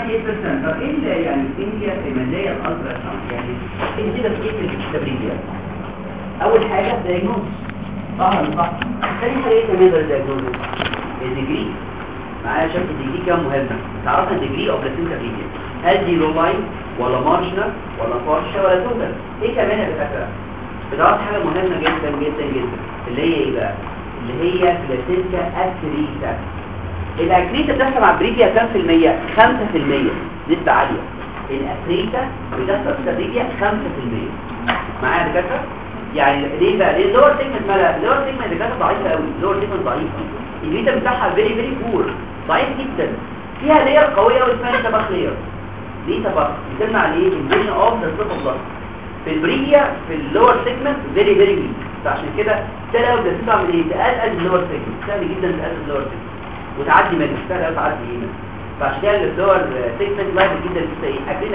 98%. طب ايه اللي يعني هي المزايا الالترا ساوند؟ يعني ايه كده في ايه التبريدية؟ اول حاجه دايجنوز، صح ولا صح؟ ثاني حاجه ايه كمان غير الدايجنوز؟ الديجري. معايا شكل الديجري كام مهمه؟ تعرفنا الديجري اوف بلاسينتا بريديا، هل دي لو لاين ولا مارجنال ولا بارشا ولا توتال؟ ايه كمان يا دكاتره؟ بتعرف حاجه مهمه جدا جدا جدا اللي هي ايه بقى؟ اللي هي بلاسينتا اكريتا. الاكريتا بتحصل مع بريديا كام في المية؟ 5%، نسبه عاليه. الأفريكا بتحصل في بريديا 5%. معايا يا دكاتره؟ يعني ليه بقى؟ ليه اللور سيجمنت مالها؟ اللور سيجمنت دكاتره ضعيفه قوي، اللور سيجمنت ضعيفه، البيتا بتاعها فيري بور، ضعيف جدا. فيها لير قويه قوي اسمها تبخ لير. ليه تبخ؟ بتمنع عليه انفيجن اوف ذا سيرفس. في البريديا في اللور سيجمنت فيري ويك، فعشان كده تلاقي لو بتعمل ايه؟ تقلل اللور سيجمنت، سهل جدا تقلل اللور سيجمنت وتعدي منه، سهل قوي تعدي منه. فعشان كده اللور سيجمنت لايف جدا في ايه؟ اكيد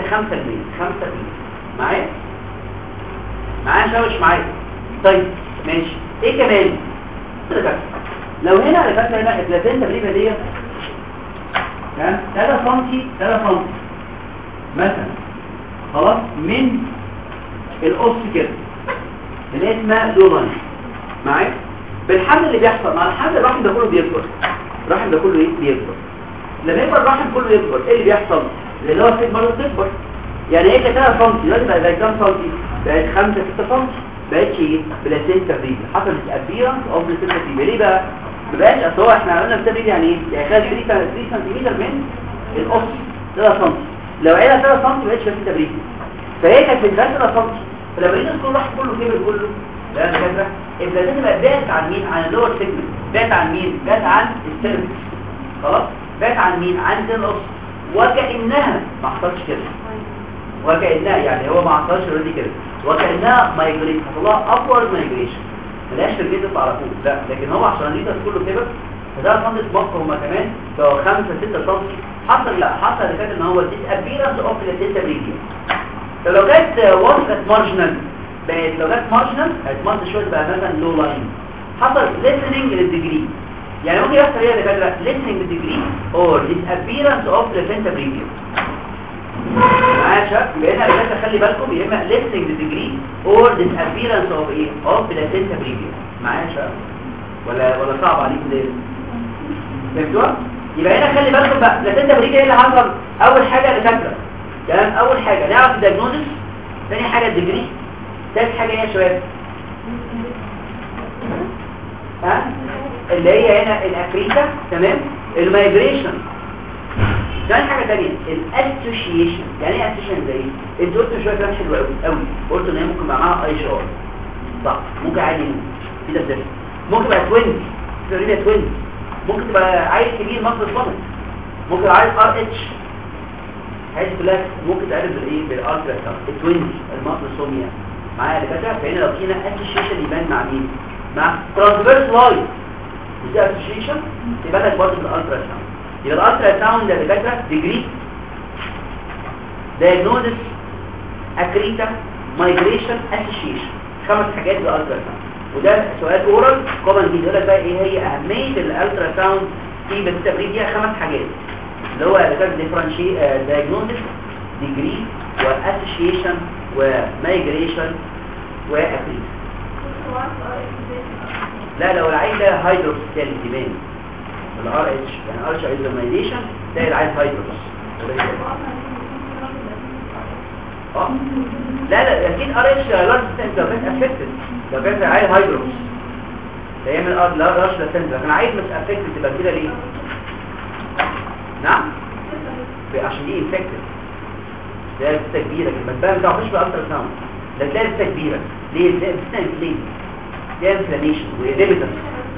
5%. معايا شاوش معايا. طيب ماشي، ايه كمان؟ لو هنا على فكره هنا البلاسينتا بريفا دي تمام 3 سم مثلا خلاص من القص كده اللي اسمها لولاين. معايا بالحمل اللي بيحصل مع الحمل الرحم ده كله بيكبر، الرحم ده كله ايه؟ بيكبر. لما يكبر الرحم كله يكبر، ايه اللي بيحصل؟ اللي هو السيج برضه بتكبر. يعني هي كانت 3 سم دلوقتي بقت كام سم؟ بقت 5-6 سم. بقتش ايه؟ بلاسينتا بريفا. حصلت ابيرنس اوف بلاسينتا بريفا. ليه بقى؟ ما بقاش اصل هو احنا قلنا بلاسينتا بريفا يعني ايه؟ يعني خد 3 سم من القص 3 سم. لو عيله 3 سم ما بقتش بلاسينتا بريفا. فهي كانت في 3 سم. فلما لقينا الكل راح كله كبر كله، لا يا فكره البلاسينتا بقت بعدت عن مين؟ عن اللور سيجمنت. بعدت عن مين؟ بعدت عن السيرفكس. خلاص؟ بعدت عن مين؟ عن القص. وكأنها ما حصلش كده. وكأنها يعني هو ما حصلش اوريدي كده، وكأنها مايجريشن، حصلها ابورد مايجريشن، ملاش في الجسم على طول، لا لكن هو عشان الليتر كله كبر فده سنتي مصر هما كمان بقوا 5-6 سم. حصل اللي كانت ان هو ديس ابيرنس اوف بلاسينتا بريفا. فلو كانت وصلت مارجنال بقت، لو كانت مارجنال هتمط شويه بقى مثلا لو لاين. حصل ليسننج للديجري، يعني ممكن يحصل ايه يا دكاتره؟ ليسننج للديجري اور ديس ابيرنس اوف بلاسينتا بريفا. معايا شباب؟ يبقى هنا لازم خلي بالكم يا اما ليسننج ديجري اور ديس ابيرنس اوف ايه؟ اوف بلاسينتا بريفا. معايا شباب؟ ولا صعب عليكم ده؟ فهمتوا؟ يبقى هنا خلي بالكم بقى بلاسينتا بريفا ايه اللي حصل؟ اول حاجه دكاتره تمام، اول حاجه نعرف الدايجنوستس، ثاني حاجه الديجري، ثالث حاجه ايه يا شباب؟ اللي هي هنا الافريكا تمام، المايجريشن. ثاني حاجه ثانيه الاسوشيشن. يعني ايه اسوشيشن؟ زي ايه؟ انت قلت شويه كلام حلو قوي، قلت ان هي ممكن يبقى معاها اي شار، صح؟ ممكن عادي كده ده ممكن يبقى توينز، تقريبا توينز، ممكن تبقى عيل كبير مصر صمت، ممكن عيل ار اتش، هذه كلها ممكن تعرف بالايه؟ بالالترا ساوند. التوينز المصرسوميا معايا اللي كده. فهنا لو فينا اسوشيشن يبان مع مين؟ مع ترانسفيرس لاين. دي اسوشيشن يبان لك برضه بالالترا ساوند. يبقى الالترا ساوند اللي فاكره ديجري، دايجنوستس، اكريتا، مايجريشن، اسوشيشن. 5 حاجات بالالترا ساوند. وده سؤال اورال كومن جدا، يقول لك بقى ايه هي اهميه الالترا ساوند في بالتبريد؟ دي 5 حاجات اللي هو ديفرنشي دايجنوستس، ديجري، واسوشيشن، ومايجريشن، واكريتا. لا لو العيل ده هيدروكسيل يبان الار اتش، يعني ارش ايزومايليشن تلاقي العيل هيدروكس. لا اكيد ار اتش لارج سنتر بس افكتد. لو كان العيل هيدروكس هيعمل لارج سنتر، كان عيل مش افكتد تبقى كده ليه؟ نعم عشان دي انفكتد، ده لسه كبيره كده، بس ما تعرفش بالالترا ساوند ده تلاقي لسه كبيره. ليه؟ ليه؟ ده انفلاميشن وديبيتس.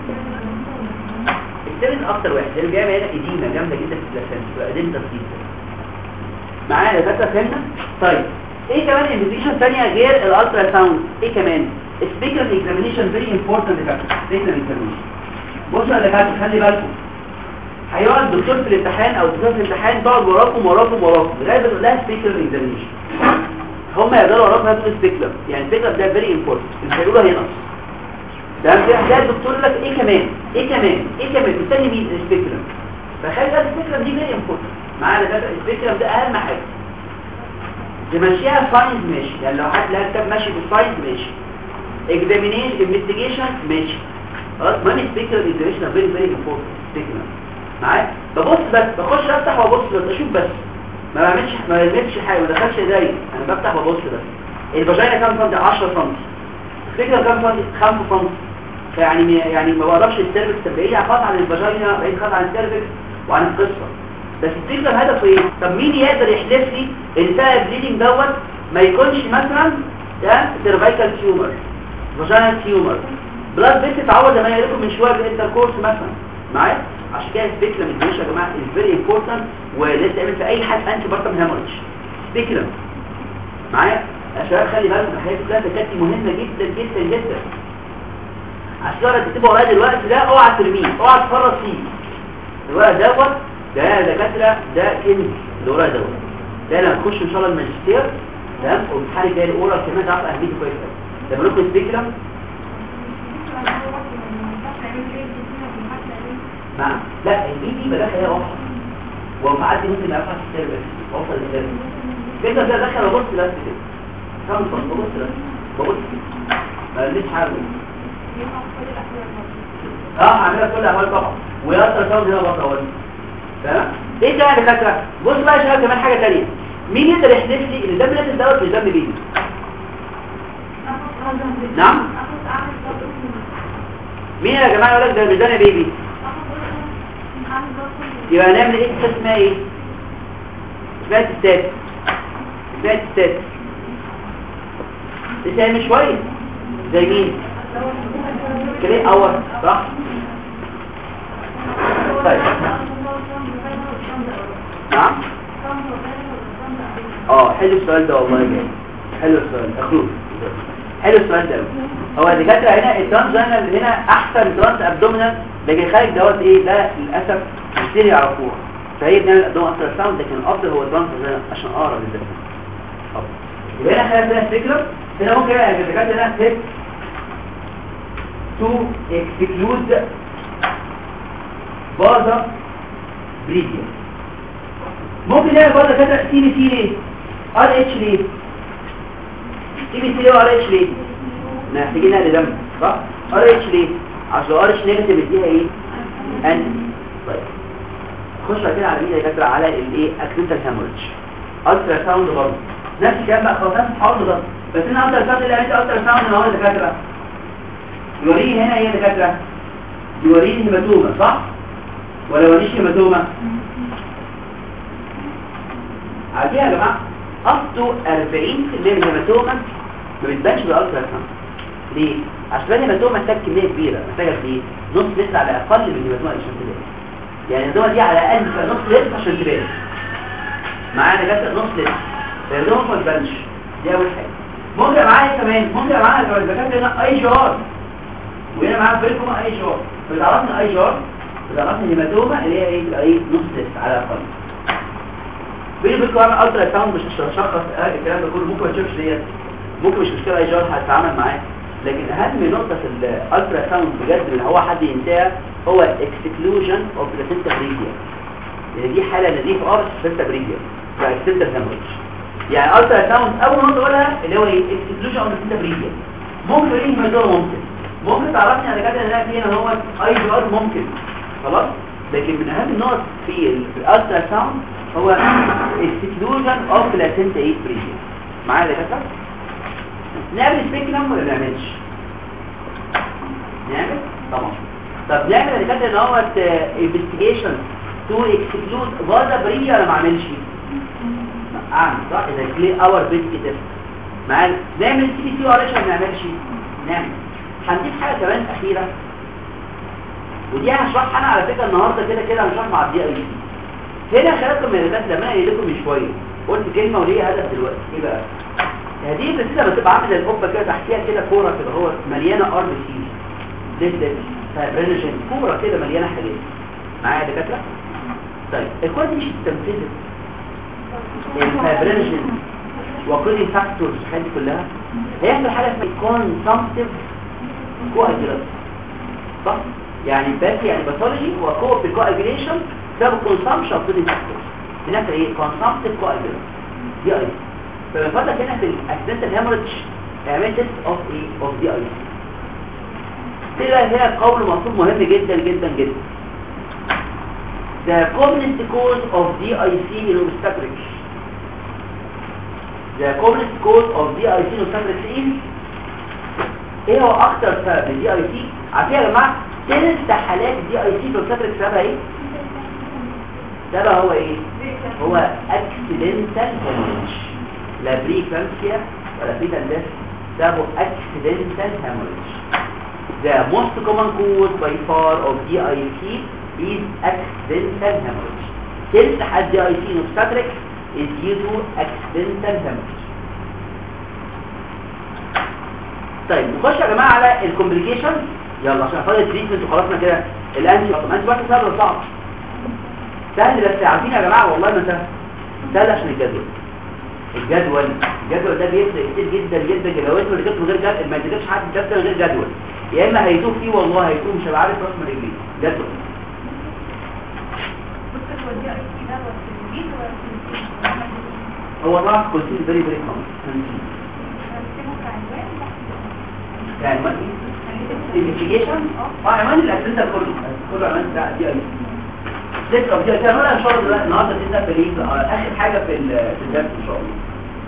السيرن اكتر واحد اللي بيعمل هنا اديمه جامده جدا في البلاسنتا، اديمتس جدا. معايا ده فهمنا؟ طيب ايه كمان انفستيجيشن ثانيه غير الالترا ساوند؟ ايه كمان؟ سبيكر اكزامينيشن فيري امبورتنت. ده سبيكر اكزامينيشن. بصوا يا دكاتره خلي بالكم، هيقعد الدكتور في الامتحان او الدكتور في الامتحان تقعد وراكم لغايه ما تقول لها سبيكر اكزامينيشن. هم يقدروا وراكم هاتوا سبيكر، يعني السبيكر ده فيري امبورتنت، مش هيقولوا هينقص. ده الدكتور يقول لك ايه كمان مستني مين؟ السبيكر. فخلي بالك السبيكر دي فيري امبورتنت. معانا دكاتره السبيكترم ده اهم حاجه تمشيها ساينس ماشي، يعني لو حد لها كتاب ماشي بالساينس ماشي، اكزامينيشن انفستيجيشن ماشي خلاص. ماني سبيكترم اكزامينيشن فيري فيري امبورتنت سبيكترم معايا. ببص بس بخش افتح وابص بس اشوف بس ما بعملش حاجه، ما دخلش ايديا، انا بفتح وابص بس. الفاجينا كام سم؟ 10 سم. الفكره كام سم؟ 5 سم. يعني ما بقدرش السيرفكس بعيد خالص عن الفاجينا، بعيد خالص عن السيرفكس وعن القصه. بس الفكره هدفه ايه؟ طب مين يقدر يحلف لي ان سبب البليدنج دوت ما يكونش مثلا ده سيرفايكال تيومر، فاجينا تيومر، بلاد بيت اتعوض زي ما قلت لكم من شويه بالانتركورس مثلا معايا. عشان كده السبيكلم الدوش يا جماعه از فيري امبورتنت، ولازم تعمل في اي حد انتي بارتم هيموريدج سبيكلم معايا. يا شباب خلي بالكم الحاجات كلها تكاتي مهمه جدا جدا جدا. عشان كده تكتبوا ورايا دلوقتي ده اوعى ترميه، اوعى تفرط فيه. الورق دوت ده دكاتره ده كنز الورق دوت، ده لما تخش ان شاء الله الماجستير تمام وامتحان جاي الاورال كمان تعرف اهميته كويس قوي. لما نقول سبيكلم نعم لا دي بداخل هي واضحه ومعدي ممكن افهم السيرفيس اوصل للسيرفيس كده ده دخل ابص بس كده كم ببص بس ببص ما ليش حاجه اعملها كل الاحوال طبعا ويأثر صوت هنا بطول تمام. ايه ده يا دكاتره؟ بص بقى يا شباب كمان حاجه ثانيه، مين يقدر يحلف لي ان ده بلاد الدواء مش دم بيبي؟ نعم مين يا جماعه يقول لك ده ميزان بيبي؟ يبقى هنعمل ايه؟ اسمها ايه؟ اسمها تستات، اسمها تستات تستات مش شويه زي مين؟ كليه اول صح؟ طيب نعم حلو السؤال ده والله جاي حلو السؤال اخوك حلو السؤال ده. هو الدكاتره هنا الترانس هنا احسن ترانس ابدومينال، لكن خارج دوت ايه ده للاسف كتير يعرفوها، فهي بنعمل الابدومينال اكتر ساوند، لكن الافضل هو الترانس عشان اقرب للدكاتره. يبقى هنا خلال ده الفكره هنا ممكن يبقى الدكاتره هنا تيب تو اكسكلود بازا بريديا. ممكن نعمل بازا كده سي بي سي ليه؟ ار اتش ليه؟ سي بي سي ليه وار اتش ليه؟ محتاجين نقل دم صح؟ ار اتش ليه؟ عشان ار اتش نيجاتيف اديها ايه؟ انتي. طيب خش كده على مين يا دكاتره؟ على الايه؟ اكسنتال هيموريدج. الترا ساوند برضه نفس الكلام بقى خلاص حاول ده، بس هنا الترا ساوند اللي عملت الترا ساوند اللي هو يا دكاتره يوريني هنا ايه يا دكاتره؟ يوريني هيماتوما صح؟ ولا وريش هيماتوما؟ عادي يا جماعه up to 40% من الهيماتوما ما بتبانش بالالترا ساوند. ليه؟ عشان الهيماتوما محتاج كميه كبيره، محتاجه ايه؟ نص لتر على الاقل من الهيماتوما عشان تبان. يعني الهيماتوما دي على الاقل نص لتر عشان تبان. معانا جت نص لتر الهيماتوما ما تبانش، دي اول حاجه. ممكن معايا كمان ممكن معانا لو الدكاتره هنا اي جار وهنا معانا فيلكم اي جار، بتعرفنا اي جار بتعرفنا الهيماتوما اللي هي ايه؟ ايه نص لتر على الاقل. بيني وبينكم اعمل الترا ساوند مش هشخص الكلام ده كله، ممكن ما تشوفش ديت، ممكن مش مشكله اي جار هتتعامل معاه، لكن اهم نقطه في الالترا ساوند بجد اللي هو حد ينساها هو اكسكلوجن اوف بلاسينتا بريديا. يعني دي حاله نزيفه بس بلاسينتا بريديا بلاسينتا هيموريدج. يعني الترا ساوند اول نقطه اقولها اللي هو ايه؟ اكسكلوجن اوف بلاسينتا بريديا. ممكن ايه هيماتوما ممكن تعرفني على كده ان انا في هنا هو اي جار ممكن خلاص، لكن من اهم النقط في الالترا ساوند هو exclusion of placenta بريديا. معايا يا دكاتره؟ نعمل سبيكلم ولا نعملش؟ نعمل؟ طبعا. طب نعمل يا دكاتره ان هو investigation to exclude فازا بريديا ولا ما اعملش؟ اعمل صح؟ اذا كلي اور بيسك تيست. معايا؟ نعمل سي بي سي ولا ما نعملش؟ نعمل. هنضيف حاجه كمان اخيره ودي هشرحها انا على فكره النهارده كده هنشرح مع الدي اي سي. هنا خلاتكم من الناس لما انا لكم من شويه قلت كلمه وليه هدف دلوقتي ايه بقى؟ هذه الرساله بتبقى عامله زي القبه كده تحتيها كده كوره كده هو مليانه ار بي سي ديد فايبرينجن كوره كده مليانه حاجات. معايا يا دكاتره؟ طيب الكوره دي مش بتنفذ الفايبرينجن وكل فاكتورز الحاجات دي كلها هيحصل حاجه اسمها كونسامبتيف كواجيلانت صح؟ يعني بس يعني باثولوجي وكو في كواجيليشن بسبب الكونسامشن اوف فود فاكتورز. بنعمل ايه كونسامبتيف كواجولانت دي اي. فبنفضل هنا في الاكسيدنتال هيموريدج اعمل تيست اوف ايه اوف دي اي. كده هنا قول مطلوب مهم جدا جدا جدا. The commonest cause of DIC in obstetrics. The commonest cause of DIC in obstetrics ايه هو اكتر سبب للدي اي سي؟ عارفين يا جماعه ثلث حالات الدي اي سي في obstetrics سببها ايه؟ سببها هو ايه؟ هو accidental hemorrhage. لا بريكلامسيا ولا فيتال ديث، سببه accidental hemorrhage. The most common cause by far of DIC is accidental hemorrhage. ثلث حالات DIC in obstetrics is due to accidental hemorrhage. طيب نخش يا جماعه على الكومبليكيشن. يلا عشان فاضل التريتمنت وخلصنا كده. الانتي بايوتيك سهل ولا صعب؟ سهل بس عارفين يا جماعه والله ما سهل. سهل عشان الجدول ده بيفرق كتير جدا جدا. لو انت ركبت من غير جدول ما تجيبش حد جدول من غير جدول، يا اما هيتوه فيه والله هيتوه مش هيبقى عارف راس من رجليه. جدول هو طبعا كونسيل فيري فيري كومن. يعني ما الانفستيجيشن عنوان الاكسنتر كله عنوان بتاع دي اي ذكر دي كان ولا ان شاء الله النهارده تبدا في اخر حاجه في الدرس ان شاء الله.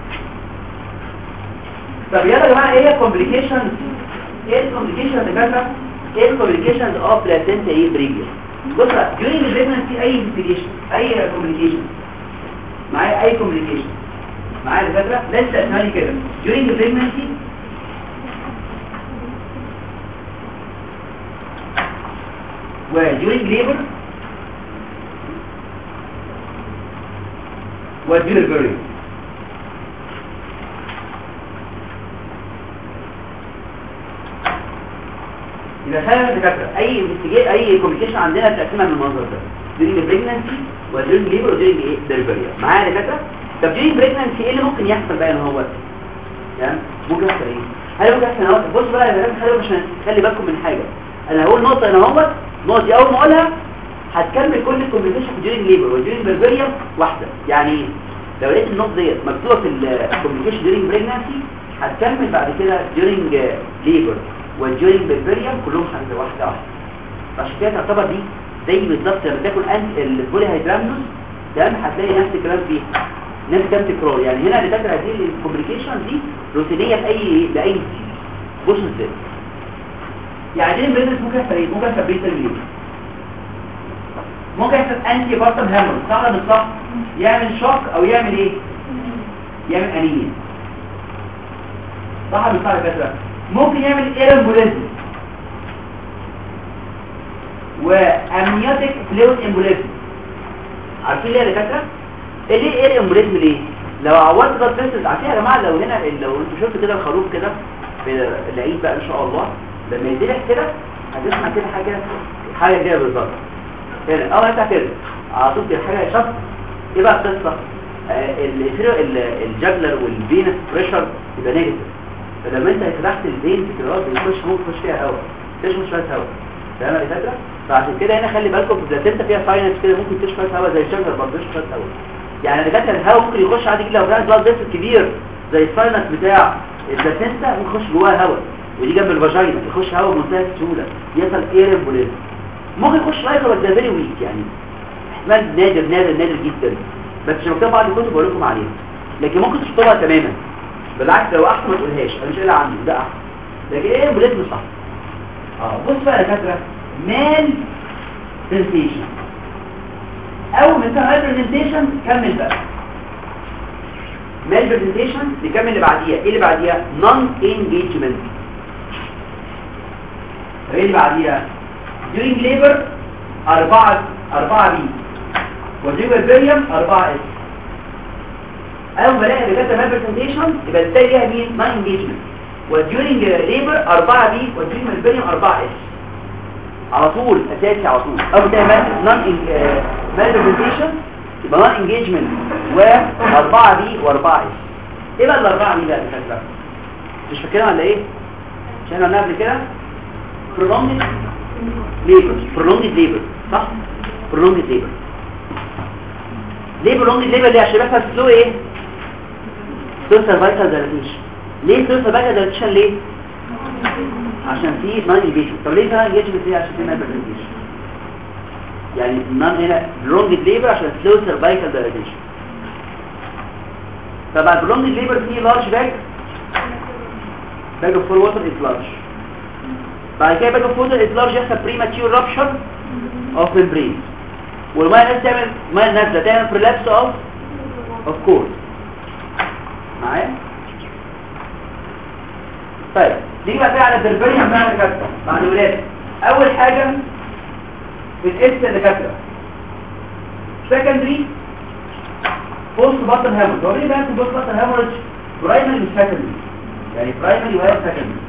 طب يلا يا جماعه ايه هي الكومبليكيشنز؟ ايه الكومبليكيشنز يا جماعه؟ ايه الكومبليكيشنز اوف بلاسنتا ايه بريجر؟ بص بقى during the pregnancy اي انفستيجيشن اي كومبليكيشن معايا اي كومبليكيشن معايا يا دكاتره لسه اسمعني كده during the pregnancy و during labor و delivery. يبقى فعلا دكاتره اي كوميونيكيشن عندنا بتقسمها من المنظر ده during pregnancy و during labor و during delivery. معايا يا دكاتره؟ طب during pregnancy ايه اللي ممكن يحصل بقى هنا هو؟ تمام ممكن يحصل ايه؟ هل ممكن يحصل هنا بص بقى يا جماعه خلي بالكم من حاجه. انا هقول نقطه هنا اهوت النقطة دي أول ما أقولها هتكمل كل الكومبليكيشن في during labor و during بربريا واحدة. يعني لو لقيت النقطة ديت مكتوبة في الكومبليكيشن during pregnancy هتكمل بعد كده during labor و during بربريا كلهم واحدة. عشان كده تعتبر دي زي بالظبط لما تاكل البولي هيدرامنوس تمام هتلاقي نفس الكلام فيه نفس كام تكرار. يعني هنا اللي فاكر هذه الكومبليكيشن دي روتينية لأي بص ازاي. يعني دي البيزنس ممكن يحصل ايه؟ ممكن يحصل بيت الميوت، ممكن يحصل انتي بارتم هامر صح ولا مش صح؟ يعمل شوك او يعمل ايه؟ يعمل انيميا صح ولا مش صح يا دكاتره؟ ممكن يعمل ايرامبوليزم وامنيوتيك فلويد امبوليزم. عارفين ليه يا دكاتره؟ ليه ايرامبوليزم ليه؟ لو عورت بلاد فيسلز عارفين يا جماعه لو انتوا شفتوا كده الخروف كده في العيد بقى ان شاء الله لما يدلح كده هتسمع كده حاجه كده بالظبط كده انت كده على طول كده حاجه شط. ايه بقى القصه؟ الجاجلر والفينس بريشر يبقى نيجاتيف، فلما انت فتحت الفين في الراس ممكن تخش فيها هواء تشمل شويه هواء تمام يا دكاتره. فعشان كده هنا خلي بالكم البلاسنتا فيها ساينس كده ممكن تشمل شويه هواء زي الجاجلر برضه تشمل شويه هواء. يعني يا دكاتره الهواء ممكن يخش عادي جدا لو كان بلاد فيسل كبير زي الساينس بتاع البلاسنتا ممكن يخش جواها هواء ودي جنب الفاجينا يخش هواء بمنتهى السهوله يحصل ايرامبوليزم. ممكن يخش لايكر بس فيري ويك يعني احتمال نادر نادر نادر جدا بس مش مكتوب بعض الكتب بقول لكم عليها لكن ممكن تشطبها تماما بالعكس لو احسن ما تقولهاش انا مش قايل عنه ده احسن لكن ايرامبوليزم صح. بص بقى يا دكاتره مال برزنتيشن اول ما انتهى البرزنتيشن كمل بقى مال برزنتيشن نكمل اللي بعديها. ايه اللي بعديها؟ نون انجيجمنت. ايه اللي بعديها؟ during labor 4 بي وduring بربريم 4 اس. اول ما الاقي دكاتره مال برزنتيشن يبقى التالي ليها مين؟ نون انجيجمنت وduring labor 4 بي وduring بربريم 4 اس على طول اساسي على طول. اول ما نون مال برزنتيشن يبقى نون انجيجمنت و4 بي و4 اس. ايه بقى ال4 بي بقى يا دكاتره؟ مش فاكرين ولا ايه؟ مش احنا قلنا قبل كده prolonged labor صح؟ prolonged labor ليه برولونج ليبر دي؟ عشان بيحصل سلو ايه؟ سلو سيرفايكال دايلاتيشن. ليه سلو سيرفايكال دايلاتيشن ليه؟ عشان في نون انجيجمنت. طب ليه نون انجيجمنت دي؟ عشان في مالبرزنتيشن. يعني النون هنا برولونج ليبر عشان سلو سيرفايكال دايلاتيشن. طبعا برولونج ليبر فيه لارج باج اوف فول ووتر از لارج. بعد كده باج اوف ووتر از لارج يحصل بريماتيور رابشر اوف ممبرين، والميه الناس تعمل ميه نازله تعمل بريلابس اوف كورس معايا. طيب نيجي بقى على الدربريا بتاع الدكاتره بعد الولاده. اول حاجه بتقيس الدكاتره سكندري بوست بطن هامورج. هو ليه بقى بوست بطن هامورج؟ برايمري مش سكندري، يعني برايمري وهي سكندري.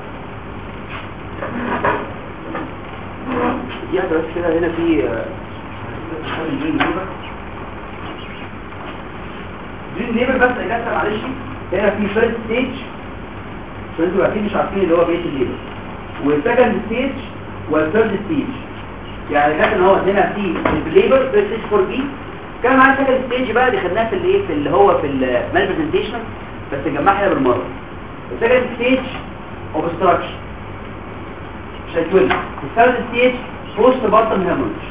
دي بس كده هنا في دريم ليبر بس اجازه معلش. هنا في فيرست ستيج عشان انتوا اكيد مش عارفين اللي هو بيت الليبر، والسكند ستيج والثيرد ستيج. يعني كان ان هو هنا في الليبر فيرست ستيج 4 بي. كان معانا سكند ستيج بقى دي خدناها في الايه في اللي هو في المال برزنتيشن، بس نجمعها هنا بالمره. السكند ستيج اوبستراكشن شايفين. الثيرد ستيج بوست بطن هامورج.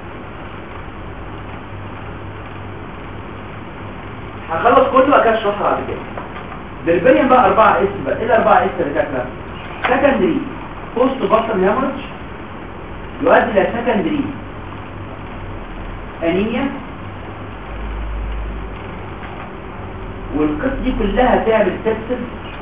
هخلص كله بقى كده اشرحها بعد كده. دربريا بقى 4 اس بقى. ايه ال 4 اس اللي كاتبها؟ سكندري بوست بطن هامورج يؤدي الى سكندري انيميا، والقصه دي كلها تعمل سبسس،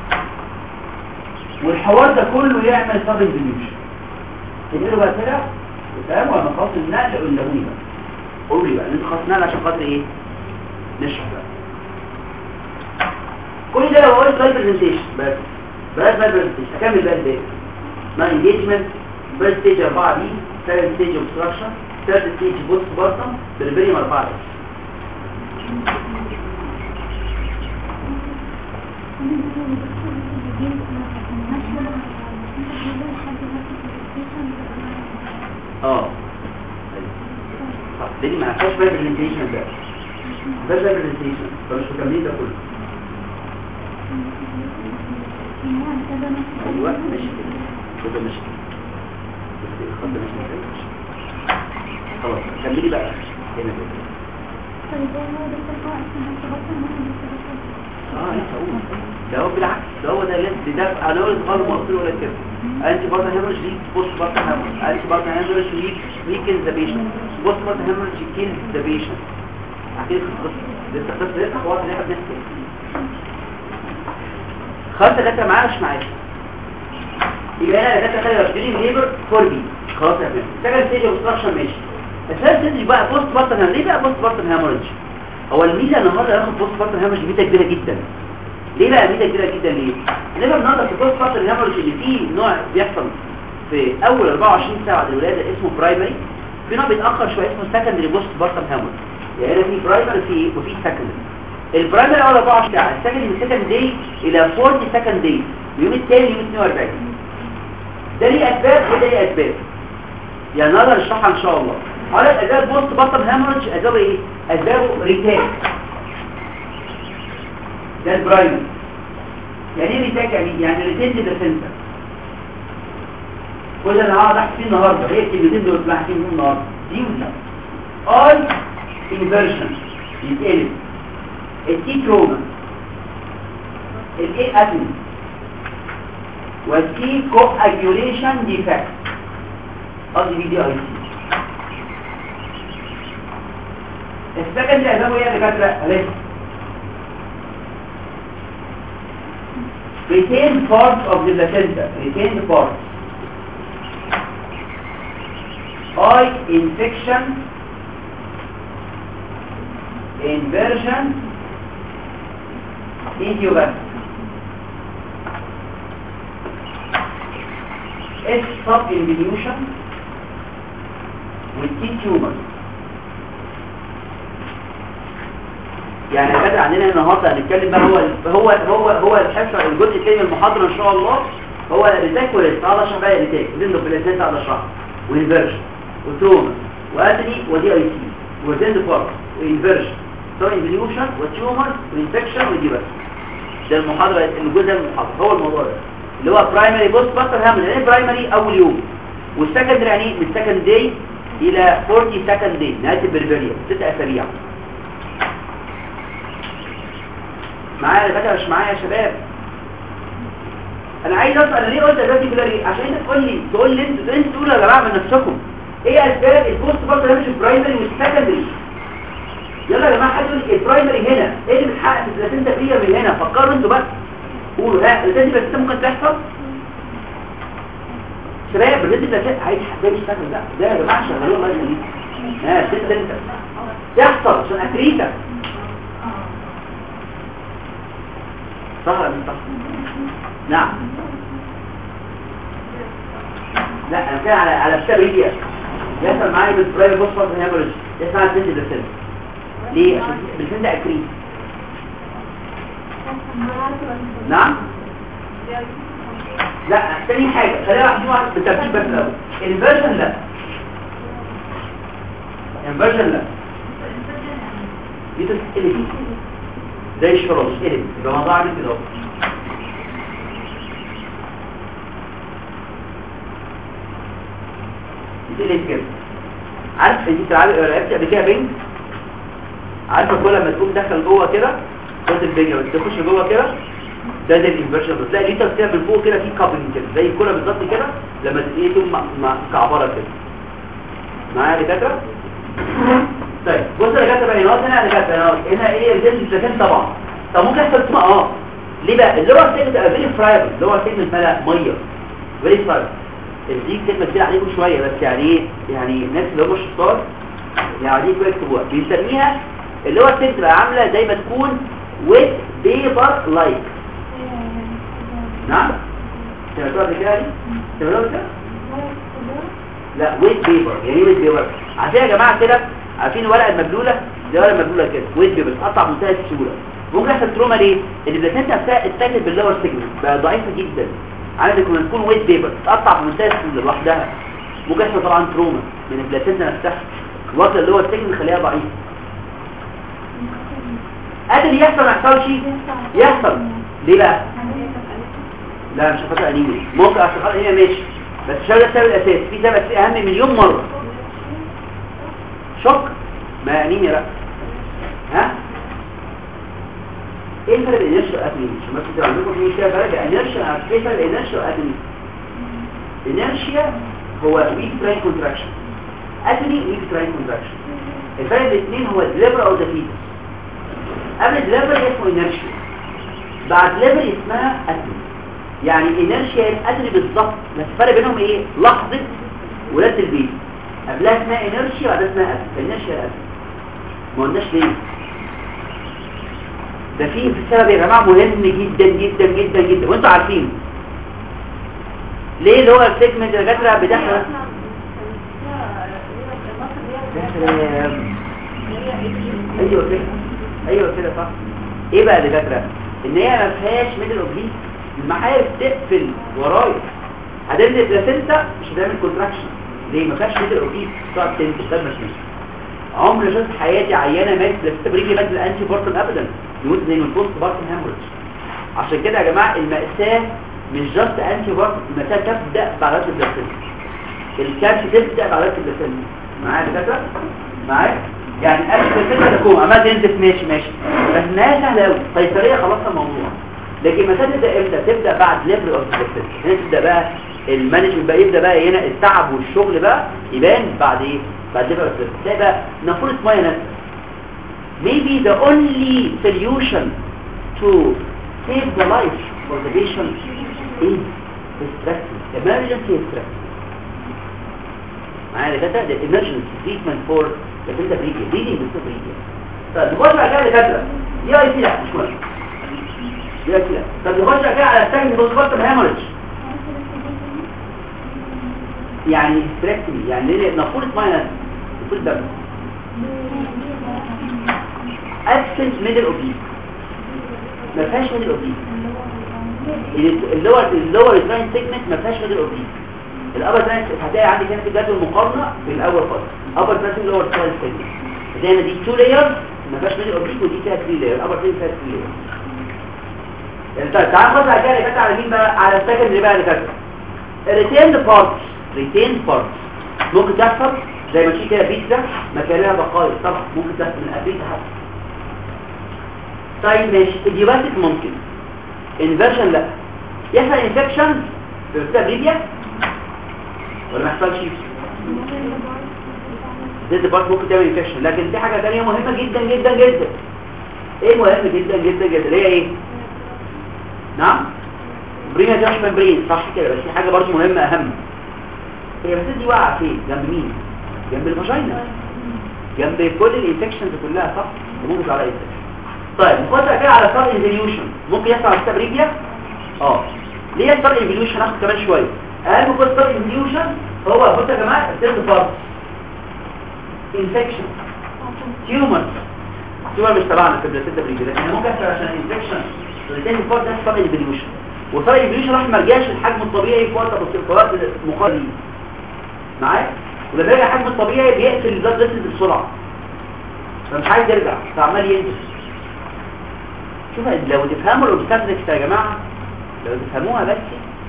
والحوار ده كله يعمل سب انفليوشن. تقولوا بقى كده تمام ولا خلاص النقل قلنا لي بقى قولي بقى انت خلاص نقل عشان خاطر ايه نشرح بقى كل ده. لو قلت سلايد برزنتيشن بس بلاش سلايد برزنتيشن اكمل بقى ازاي. نون انجيجمنت فيرست ستيج 4 بي، سكند ستيج اوبستراكشن، ثيرد ستيج بوست بارتم، بريبريم 4 اس. دي ما فيهاش بقى برزنتيشن ده. ده برزنتيشن فمش مكملين ده كله. ايوه ماشي كده ماشي الخط ماشي خلاص كملي بقى هنا كده. ده هو بالعكس، ده هو ده اللي ده انا قلت غلط ما قلت له ولا كده. انت برضه هيمرج ليك بص برضه هيمرج، انت برضه هيمرج ليك ويكن ذا بيشنت، بص برضه هيمرج كيل ذا بيشنت. احكي لك القصه لسه حوار اللي احنا بنحكي خلاص. ده معانا مش معايا يبقى انا ده خلي راشدين ليبر 4 بي خلاص يا فندم. سكند ستيج اوبستراكشن ماشي. الثالث ستيج بقى بوست بارتن. ليه بقى بوست بارتن هيمرج؟ هو الميزه النهارده هياخد بوست بارتن هيمرج ميزه كبيره جدا. ليه بقى ميزه كبيره جدا؟ ليه؟ لان النهارده في بوست بارتن هيمرج اللي فيه نوع بيحصل في اول 24 ساعه للولاده اسمه برايمري، في نوع بيتاخر شويه اسمه سكندري بوست بارتن هيمرج. يعني هنا في برايمري وفي سكندري. البرايمري اول 24 ساعه، السكندري من سكند داي الى 40 سكند داي، اليوم الثاني يوم 42. ده ليه اسباب وده ليه اسباب، يعني نقدر نشرحها ان شاء الله. على اسباب بوست بطن هامورج اسبابه ايه؟ اسبابه ريتاك. ده البرايمري. يعني ايه ريتاك؟ يعني ريتين ديفنسر. كل اللي انا هقعد احكي فيه النهارده هي الكلمتين دول اللي هحكي فيهم النهارده دي ولا اي انفيرجن يتقلب، التي تروما، الاي اتمي، والتي كواجيوليشن ديفكت قصدي دي اي سي. السكند اسبابه ايه يا دكاتره؟ لسه retained parts of the placenta, retained parts, eye infection, inversion, idiopathic, S sub-involution, with T tumor. يعني كده عندنا النهارده هنتكلم بقى هو الحصه الجزء الثاني من المحاضره ان شاء الله هو الريتاك والريست. هذا شرح بقى الريتاك بين البلازنت على شرح وانفيرجن وتروما واتني ودي اي سي وزند بارت وانفيرجن سواء انفليوشن وتيومر وانفكشن ودي بس. ده المحاضره الجزء ده المحاضره هو الموضوع ده اللي هو برايمري بوست بارتم هامل. يعني برايمري اول يوم، والسكندري يعني من سكند داي الى 40 سكند داي نهايه البربريا 6 اسابيع. معايا يا باشا مش معايا يا شباب؟ انا عايز اسال انا ليه قلت دلوقتي كده ليه؟ عشان انت تقول لي انتوا تقولوا يا جماعه من نفسكم ايه اسباب البوست بارتم هامل البرايمري والسكندري. يلا يا جماعه حد يقول لي البرايمري هنا ايه اللي بتحقق في البلاسينتا بريا من هنا؟ فكروا انتوا بس قولوا ها البلاسينتا ممكن تحصل شباب. البلاسينتا عايز حد يشتغل ده يا جماعه شغلوه الله يخليك. ها البلاسينتا تحصل عشان اكريتا صح ولا مش صح؟ نعم. لا انا كان على السبب دي يحصل معايا بالبرايمري بوست بارتم هامل يحصل على البلاسينتا. ليه؟ عشان البلاسينتا اكريتا. نعم. لا تاني حاجة خلينا واحد بالترتيب بس الاول. الانفرجن لا، الانفرجن لا دي تسألي زي الشراش قلب يبقى موضوع عامل كده. يتقلب كده. عارف انت بتلعبي لعبتي قبل كده بينج؟ عارفه كل لما تقوم دخل جوه كده خد البينج وتخش جوه كده ده الانفرجن. بتلاقي ليتر كده من فوق كده في كابلنج كده زي الكوره بالظبط كده لما تلاقيه تقوم مكعبره كده. معايا يا دكاتره؟ طيب بص يا دكاتره بقى هنا هنا ايه الجسم طبعا. طب ممكن يحصل اسمها ليه بقى؟ اللور سيجمنت بقى فيري فرايبل. اللور سيجمنت مالها ميه فيري فرايبل. دي كلمه كتير عليكم شويه بس يعني ايه؟ يعني الناس اللي هم الشطار يعني كويس يكتبوها. بنسميها اللور سيجمنت بقى عامله زي ما تكون ويت بيبر لايك. نعم سمعتوها قبل كده دي؟ سمعتوها كده؟ لا ويت بيبر. يعني ايه ويت بيبر؟ عشان يا جماعه كده عارفين الورقه المبلوله؟ دي ورقه مبلوله كده ويت بيبر بتقطع بمنتهى السهوله. ممكن يحصل تروما ليه؟ ان البلاسينتا نفسها اتاكلت باللور سيجمنت بقى ضعيفه جدا. عارف لما تكون ويت بيبر تقطع بمنتهى السهوله لوحدها. ممكن يحصل طبعا تروما من البلاسينتا نفسها وقت اللور سيجمنت خليها ضعيفه. قادر يحصل ما يحصلش؟ يحصل. ليه بقى؟ لا مش هفتح انيميا. ممكن عشان خاطر انيميا ماشي بس مش هو ده السبب الاساسي. في سبب اساسي اهم مليون مره شوك ما انيميا بقى. ها ايه الفرق بين الانرشيا والاتمي؟ عشان بس انتوا عندكم في مشكله فرق بين الانرشيا ايه فرق بين الانرشيا والاتمي؟ الانرشيا هو ويك تراين كونتراكشن، اتمي ويك تراين كونتراكشن. الفرق بين الاثنين هو الدليفر او الدفيتس. قبل الدليفر اسمه انرشيا، بعد دليفر اسمها اتمي. يعني انرشيا الاتري بالظبط بس الفرق بينهم ايه؟ لحظه ولاده البيبي قبلها اسمها انرشيا وبعدها اسمها اتري. انرشيا الاتري ما قلناش ليه؟ ده في سبب يا جماعه مهم جدا جدا جدا جدا وانتوا عارفين ليه اللي هو السيجمنت يا دكاتره بتحصل. ايوه كده ايوه كده صح. ايه بقى يا دكاتره؟ ان هي ما فيهاش ميدل اوبليك. المحارب تقفل ورايا هتنزل البلاسينتا مش هتعمل كونتراكشن. ليه؟ ما فيهاش ميدل اوبليك تقعد تنزل ده مش عمري ما شفت حياتي عيانه ماتت بلاسينتا بريكي ماتت الانتي بارتن ابدا يموت زي من البوست بارتن هاموريدج. عشان كده يا جماعه المأساة مش جاست انتي بارتن، المأساة تبدا بعد البلاسينتا. الكبش تبدا بعد البلاسينتا. معايا يا دكاتره؟ معايا؟ يعني البلاسينتا تكون عمال تنزف ماشي بس انها سهله قوي قيصريه خلصنا الموضوع. لكن المسألة تبدأ امتى؟ تبدأ بعد ليفل اوف ديفكت. هنا تبدأ بقى المانجمنت بقى يبدأ بقى هنا التعب والشغل بقى يبان بعد ايه؟ بعد ليفل اوف ديفكت. تلاقي بقى نافورة ميه نازله. Maybe the only solution to save the life for the patient is hysterectomy. Emergency hysterectomy. معايا كده ده emergency treatment for the bleeding bleeding. طيب نخش على كده دكاتره. دي اي سي لا مش مهم. كده طب نخش كده على السجن بالظبط الهيموريدج. يعني هيستريكتومي يعني ليه نافوره ميه نافوره دم absent middle oblique ما فيهاش middle oblique. اللور تراين سيجمنت ما فيهاش middle oblique. الابر تراين هتلاقي عندي كده في جدول المقارنه في الاول خالص ابر تراين لور تراين سيجمنت هنا دي 2 لايرز ما فيهاش ميدل اوبليك، ودي فيها 3 لاير، الابر فين فيها 3 لاير. طيب تعال نبص على كده اللي فات على مين بقى؟ على السكندري بقى اللي فات. ريتيند بارتس، ريتيند بارتس ممكن تحصل زي ما في كده بيتزا مكانها بقايا، طبعا ممكن تحصل من قبلها حتى. طيب ماشي، ايديوباتيك ممكن، انفيرجن لا. يحصل انفكشن في البريبيا ولا ما يحصلش؟ زيت بارت ممكن تعمل انفكشن، لكن في حاجه ثانيه مهمه جدا جدا جدا. ايه مهم جدا جدا جدا اللي هي ايه؟ نعم بريميا دي مش ممبرين صح كده، بس في حاجه برضه مهمه اهم. هي بس دي واقعه فين؟ جنب مين؟ جنب الفاجينا، جنب كل الانفكشنز كلها صح؟ ممكن يطلع على انفكشن. طيب نخش كده على ستار انفليوشن، ممكن يحصل على السبريبيا ليه ستار انفليوشن؟ هناخد كمان شويه. اهم في ستار انفليوشن هو بصوا يا جماعه الثيرد بارت انفكشن تيومر مش تبعنا في البلاسيتا بريبيا، لكن ممكن يحصل عشان انفكشن الثاني بارت ده ستار انفليوشن. وستار انفليوشن راح ما رجعش الحجم الطبيعي في وقت الوقت المقارن معايا، ولما يرجع الحجم الطبيعي بيقتل البلاد فيسلز بسرعه، فمش عايز يرجع فعمال ينزل. شوف لو تفهموا الاوبستاتريكس يا جماعه، لو تفهموها بس،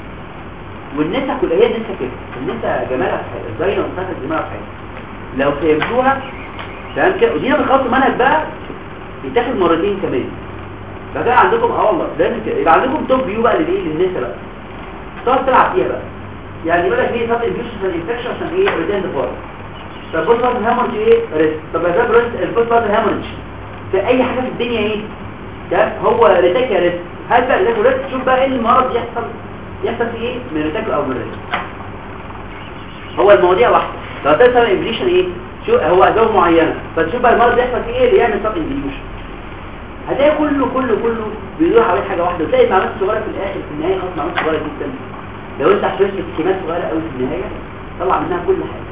والنسا كلها هي النسا كده، النسا جمالها في حاجه زي الاوبستاتريكس جمالها في حاجه لو فهمتوها تمام كده. ودينا بنخلص منهج بقى يتاخد مرتين كمان بقى عندكم. والله لازم يبقى عندكم توب فيو بقى للنسا بقى تقعد تلعب فيها بقى. يعني يقول لك ايه طب الانفكشن عشان ايه ريتند بارت. طب بص بقى الهامورج ايه ريست. طب ده بريست البوست بقى الهامورج في اي حاجه في الدنيا ايه ده هو ريتاك يا ريست. هل بقى ريتاك وريست تشوف بقى ايه المرض يحصل فيه ايه من ريتاك او من ريست. هو المواضيع واحده. لو تسمع انفليشن ايه شو هو اسباب معينه فتشوف بقى المرض يحصل فيه ايه اللي يعمل سب انفليشن. هتلاقي كله بيدور حوالين حاجه واحده، وتلاقي معلومات صغيره في الاخر في النهايه خلاص معلومات صغيره جدا. لو انت حفظت كلمات صغيره قوي في النهايه طلع منها كل حاجه.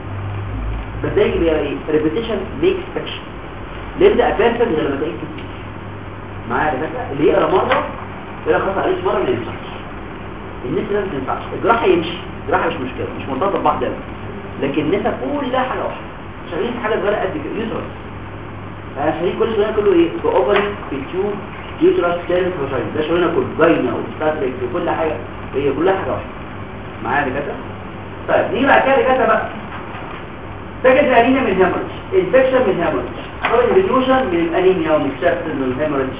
بس ده يجي ايه ريبيتيشن ميكس فاكشن. نبدا اساسا غير لما تلاقي كتير معايا يا اللي يقرا مره يقرا خلاص عليك مره ما ينفعش. الناس لازم ما ينفعش. الجراحه يمشي، الجراحه مش مشكله مش مرتبطه ببعض قوي، لكن النساء كلها حاجه واحده شغالين في حاجه صغيره قد كده يوترس. فشغالين كل شويه كله ايه في اوفري في تيوب يوترس سيرفس فاجينا، ده شغلنا كله جاينا وستاتريك وكل حاجه هي كلها حاجه واحده معايا يا دكاتره. طيب نيجي بعد كده يا دكاتره بقى سكند انيميا من هيموريدج، انفكشن من هيموريدج، طبعا انفليوشن من الانيميا ومن السبتس من الهيموريدج.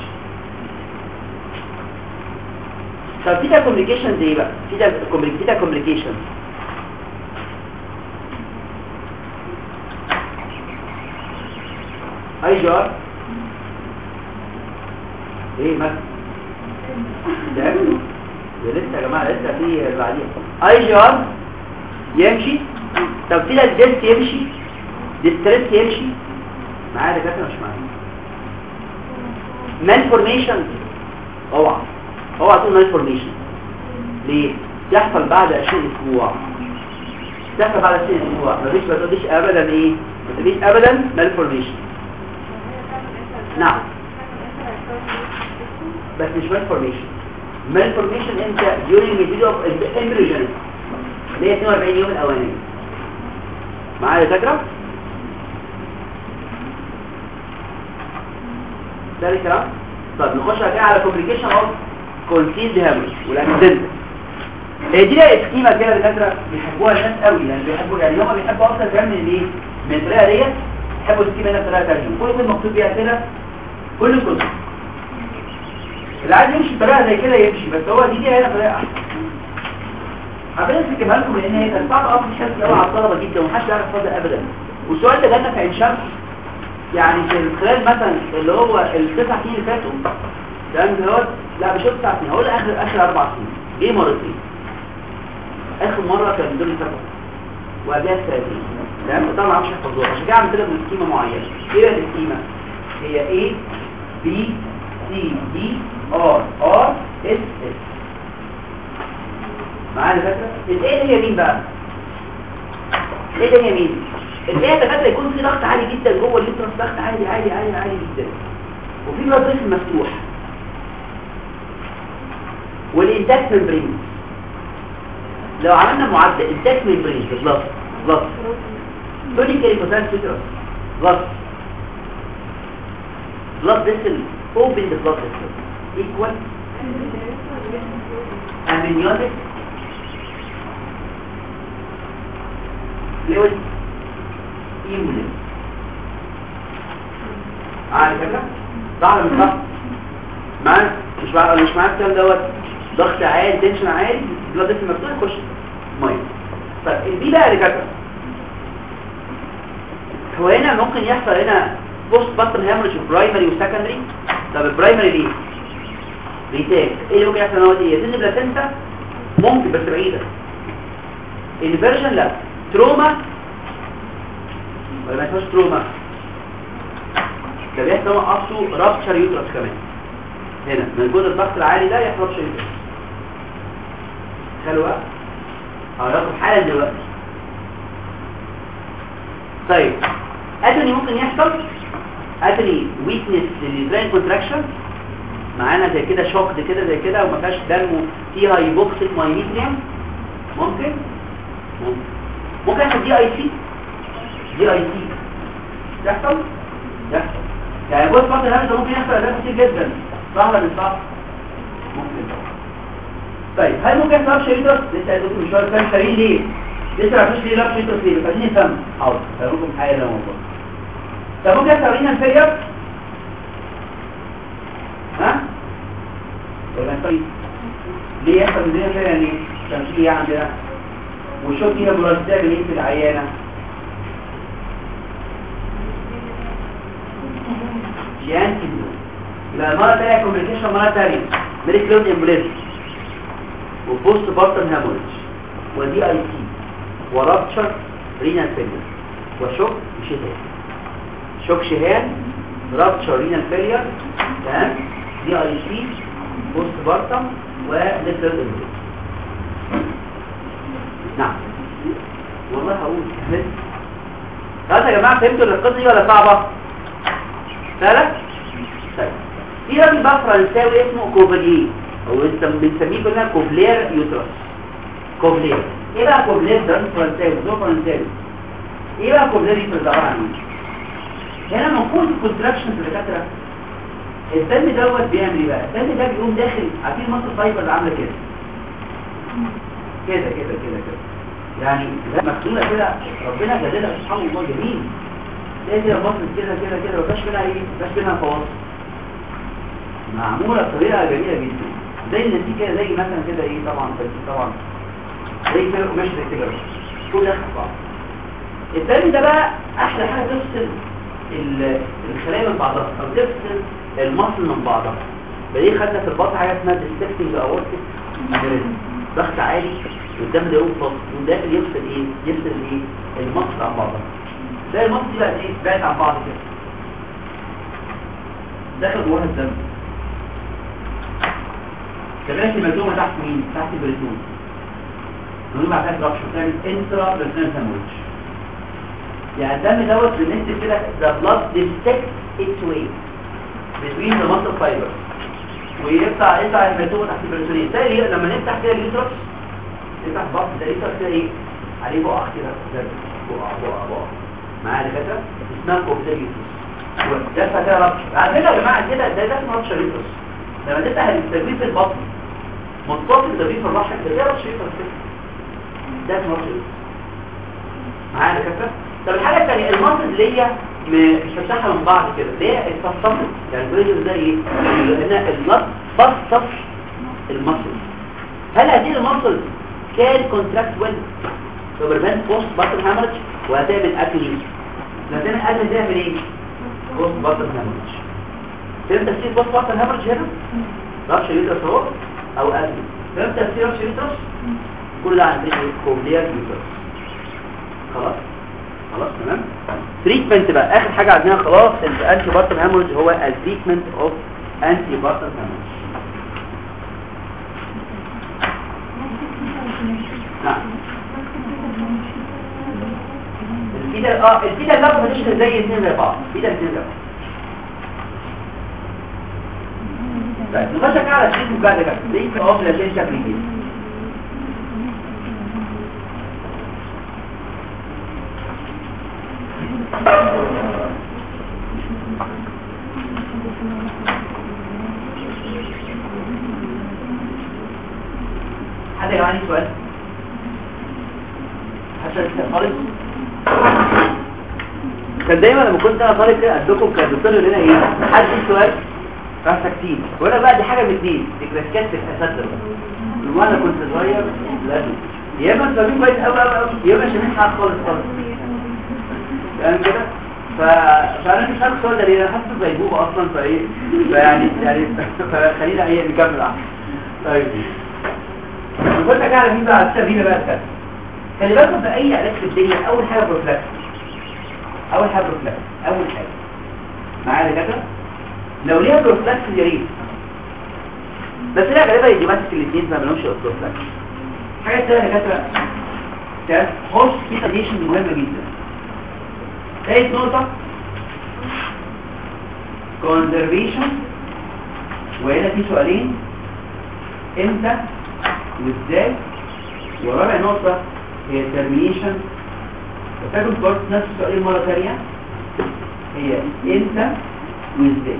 طب في ده كومبليكيشنز ايه بقى؟ في ده كومبليكيشنز اي جار ايه مثلا ده لسه يا جماعه لسه في بعديها اي جار يمشي. طب كده الديست يمشي، ديستريس يمشي معايا دكاتره مش معايا. مالفورميشن اوعى تقول مالفورميشن ليه؟ تحصل بعد 20 اسبوع، تحصل بعد 20 اسبوع ما تقوليش ابدا ايه، ما تقوليش ابدا مالفورميشن. نعم بس مش مالفورميشن. مالفورميشن امتى؟ during the period of embryogenesis اللي هي 42 يوم الاولانيه معايا يا دكاتره. ده الكلام. طب نخش بقى على كومبليكيشن اوف كونسيلد هاموريج والاكسيدنت. هي دي لها اسكيما كده الدكاتره بيحبوها الناس قوي، يعني بيحبوا يعني هم بيحبوا اكتر كمان من ايه من الطريقه ديت، بيحبوا الاسكيما هنا بطريقه ثانيه. كل مكتوب فيها كده كل الكتب اللي عايز يمشي بطريقه زي كده يمشي، بس هو دي هنا طريقه احسن. حبيت اسكيبها لكم لان هي كانت صعبه اصلا شكل قوي على الطلبه جدا ومحدش يعرف يفضل ابدا. والسؤال ده جالنا في عين شمس يعني في خلال مثلا اللي هو التسع سنين اللي فاتوا تمام دوت. لا مش 9 سنين، هقول اخر 4 سنين جه مرتين. اخر مره كان دول الفتره وقبلها السنتين تمام. طبعا ما اعرفش احفظوها عشان كده عملت لهم سكيمه معينه. ايه بقى السكيمه؟ هي A B C D R R S S معانا فاكره؟ الايه هي مين بقى؟ ايه ده هي مين؟ الايه ده يكون في ضغط عالي جدا جوه الليترس، ضغط عالي عالي عالي عالي جدا، وفي بلاد فيسل مفتوح والانتاك ممبرين. لو عملنا معدل انتاك ممبرين بلس تونيكالي بوتنشال ليترس بلس blood vessel open the blood vessel equal amniotic fluid embolism. عارف كده؟ صح ولا مش صح؟ معاك مش معاك الكلام دوت. ضغط عالي، تنشن عالي، البلاد فيسل مفتوح يخش ميه. طيب دي بقى رجعتها. هو هنا ممكن يحصل هنا بوست باتن هيموريج برايمري وسكندري. طب البرايمري ليه؟ ريتاك. ايه اللي ممكن يحصل هو دي؟ يزن بلاسنتا ممكن بس بعيده. انفيرجن لا. تروما ولا ما ينفعش تروما؟ ده بيحصل اصله رابتشر يوترس كمان. هنا من جزء الضغط العالي ده يحصل رابتشر يوترس. حلو بقى؟ هناخد حالا دلوقتي. طيب اتوني ممكن يحصل اتوني ويكنس للبرين كونتراكشن معانا زي كده شوك كده زي كده وما فيهاش دم فيها هايبوكسيك مايلينيوم. ممكن يحصل دي اي سي يحصل يعني جوه فتره الهرم ده ممكن يحصل اداء كتير جدا. صح ولا مش صح؟ ممكن. طيب هل ممكن يحصل رابشر يوترس؟ لسه قايل لكم من شويه كام شهرين ليه؟ لسه ما عرفتوش ليه رابشر يوترس ليه؟ عايزين نفهم. حاضر هقول لكم حاجه ده موضوع. طب ممكن يحصل رينال فيلير؟ ها؟ ولا طيب ليه يحصل رينال فيلير يعني؟ عشان في ايه عندنا؟ والشوك دي بلازمات ايه في العيانه؟ جيان كده. يبقى مرة تانية كومبليكيشن مرة تانية ميريكلود امبوليزم وبوست بارتن هاموريج ودي اي سي ورابتشر رينال فيلير وشوك شهان. شوك شهان رابتشر رينال فيلير تمام دي اي سي بوست بارتن وميريكلود امبوليزم. نعم والله هقول خلاص يا جماعة فهمتوا القصة دي ولا صعبة؟ ثلاث طيب في راجل بقى فرنساوي اسمه كوفلير او انت بنسميه كلنا كوفلير يوترس. كوفلير ايه بقى كوفلير ده؟ فرنساوي ايه بقى كوفلير يوترس ده عباره عن ايه؟ هنا موجود كونتراكشن في الدكاتره. الدم دوت بيعمل ايه بقى؟ الدم ده بيقوم داخل عارفين المصل فايبر اللي عامله كده يعني مكتوبه كده ربنا جددها سبحان الله جميل. تلاقي كده المصل كده وفاش منها ايه؟ مفيش منها فواصل معموله بطريقه جميله جدا زي النسيج كده زي مثلا كده ايه طبعا زي كده قماش زي كده كل ده بعض. الدم ده بقى احلى حاجه تفصل الخلايا من بعضها او تفصل المصل من بعضها. بدي خدنا في البطن حاجه اسمها ديستكتنج اورتيك انيوريزم ضغط عالي والدم ده يقوم فاصل وداخل يفصل المصل عن بعضها. ده المصل دي بقى ايه بعد عن بعض كده داخل جواها الدم. كذلك الملزومه تحت مين؟ تحت البريتون. نقول بعد كده رابشر تعمل انترا بريتونال هيموريج. يعني الدم دوت بنكتب كده the blood dissects its way between the muscle fibers ويطلع الملزومه تحت البريتون. تاني لما نفتح كده اليوترس نفتح بطن ده اليوترس كده ايه؟ عليه بقع كده بقع معايا دكاتره اسمها كوفلير يوترس. ده كده رابشر. على فكره يا جماعه كده ده اسمه رابشر يوترس. لما تفتح التجويف في البطن متصل تجويف الرحم ده رابشر يوترس ده اسمه رابشر يوترس. معايا دكاتره. طب الحاجه الثانيه المصل اللي هي مفتحها من بعض كده اللي هي اتفصلت يعني الجزء ده ايه؟ ان المصل فصل المصل. هل هذه المصل كان كونتراكت ويل وبرفنت بوست باتن هامرج وهتعمل اكل؟ لما تعمل اكل تعمل ايه؟ بوست باتن هامرج. فهمت تفسير بوست باتن هامرج هنا؟ رابشر يوترس اهو او اكل. فهمت تفسير رابشر يوترس؟ كل ده عن طريق كوفلير يوترس. خلاص تمام. تريتمنت بقى اخر حاجه عندنا خلاص الانتي باتن هامرج هو التريتمنت اوف انتي باتن هامرج. نعم الفيدا اللفظ مش زي اثنين زي بعض. الفيدا اثنين زي بعض. طيب نخش على الشيء بعد كده ليك اوف لاشين شكل كده. عندي سؤال حتى خالص. كان دايما لما كنت انا طالب كده ادوكم كان بيطلع لنا ايه حد سؤال راح كتير وانا بقى دي حاجه من اثنين تكراسكات اساتذه وانا كنت صغير لازم يا اما تفهمين كويس قوي قوي قوي يا اما مش هنفهم حاجه خالص خالص يعني كده. فانا مش عارف السؤال ده ليه انا حاسس بغيبوبه اصلا فايه فيعني فخلينا ايه نكمل احسن. طيب كنت كده على مين بقى على السبيل بقى كده. خلي بالكم في اي علاج في الدنيا اول حاجه بروفلاكس اول حاجه معايا كده لو ليها بروفلاكس يا ريت بس لا غالبا يجي ماسك الاثنين ما لهمش بروفلاكس. حاجه ثانيه كده هوست فيتاديشن مهمه جدا. ثالث نقطه كونزرفيشن وهنا في سؤالين امتى وازاي. ورابع نقطه هي الترمينيشن. بتاخد برضه نفس السؤالين مره ثانيه هي امتى وازاي.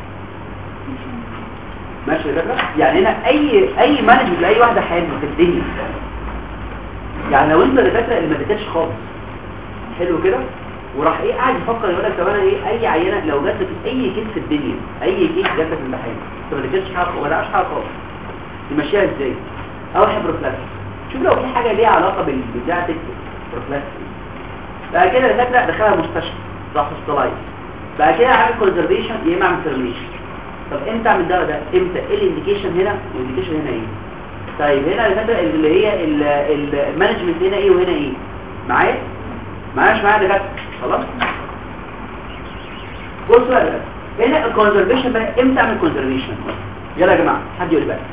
ماشي يا دكتور. يعني هنا اي مانجمنت لاي واحده حامل في الدنيا يعني لو انت دكاتره اللي ما اديتش خالص حلو كده وراح ايه قاعد يفكر يقول لك طب انا ايه اي عينه لو جات لك اي كيس في الدنيا اي كيس جات لك الامتحان انت ما اديتش حاجه ولا عاش حاجه خالص تمشيها ازاي؟ اول حاجه بروفلاكس. شوف لو في حاجه ليها علاقه بالبتاعه بروفلاكس. بعد كده الدكاتره دخلها مستشفى راح هوسبيتالايز. بعد كده عامل كونزرفيشن يا اما اعمل ترميشن. طب امتى اعمل ده امتى؟ ايه الانديكيشن هنا والانديكيشن هنا ايه؟ طيب هنا الدكاتره اللي هي المانجمنت هنا ايه وهنا ايه؟ معايا مش معايا دكاتره خلاص. بصوا بقى هنا الكونزرفيشن بقى امتى اعمل كونزرفيشن؟ يلا يا جماعه حد يقول بقى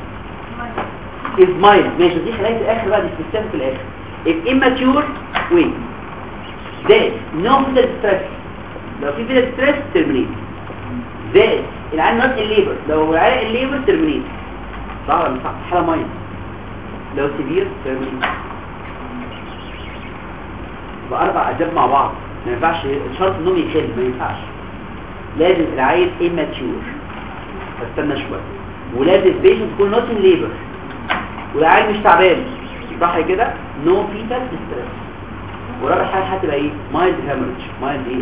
if mild ماشي دي خليها في الاخر بقى دي في الاخر. if immature wait ده no fetal stress لو في fetal stress terminate ده العيان نوت الليبر لو عرق الليبر ترمينيت صح ولا مش صح؟ حاله ماينر لو سيفير ترمينيت. باربع اجاب مع بعض ما ينفعش شرط انهم يخل ما ينفعش لازم العيل immature استنى شويه ولازم البيشنت تكون نوت الليبر والعيل مش تعبان صح كده نو فيتال ستريس. ورابع حاجه هتبقى ايه؟ مايلد هامرج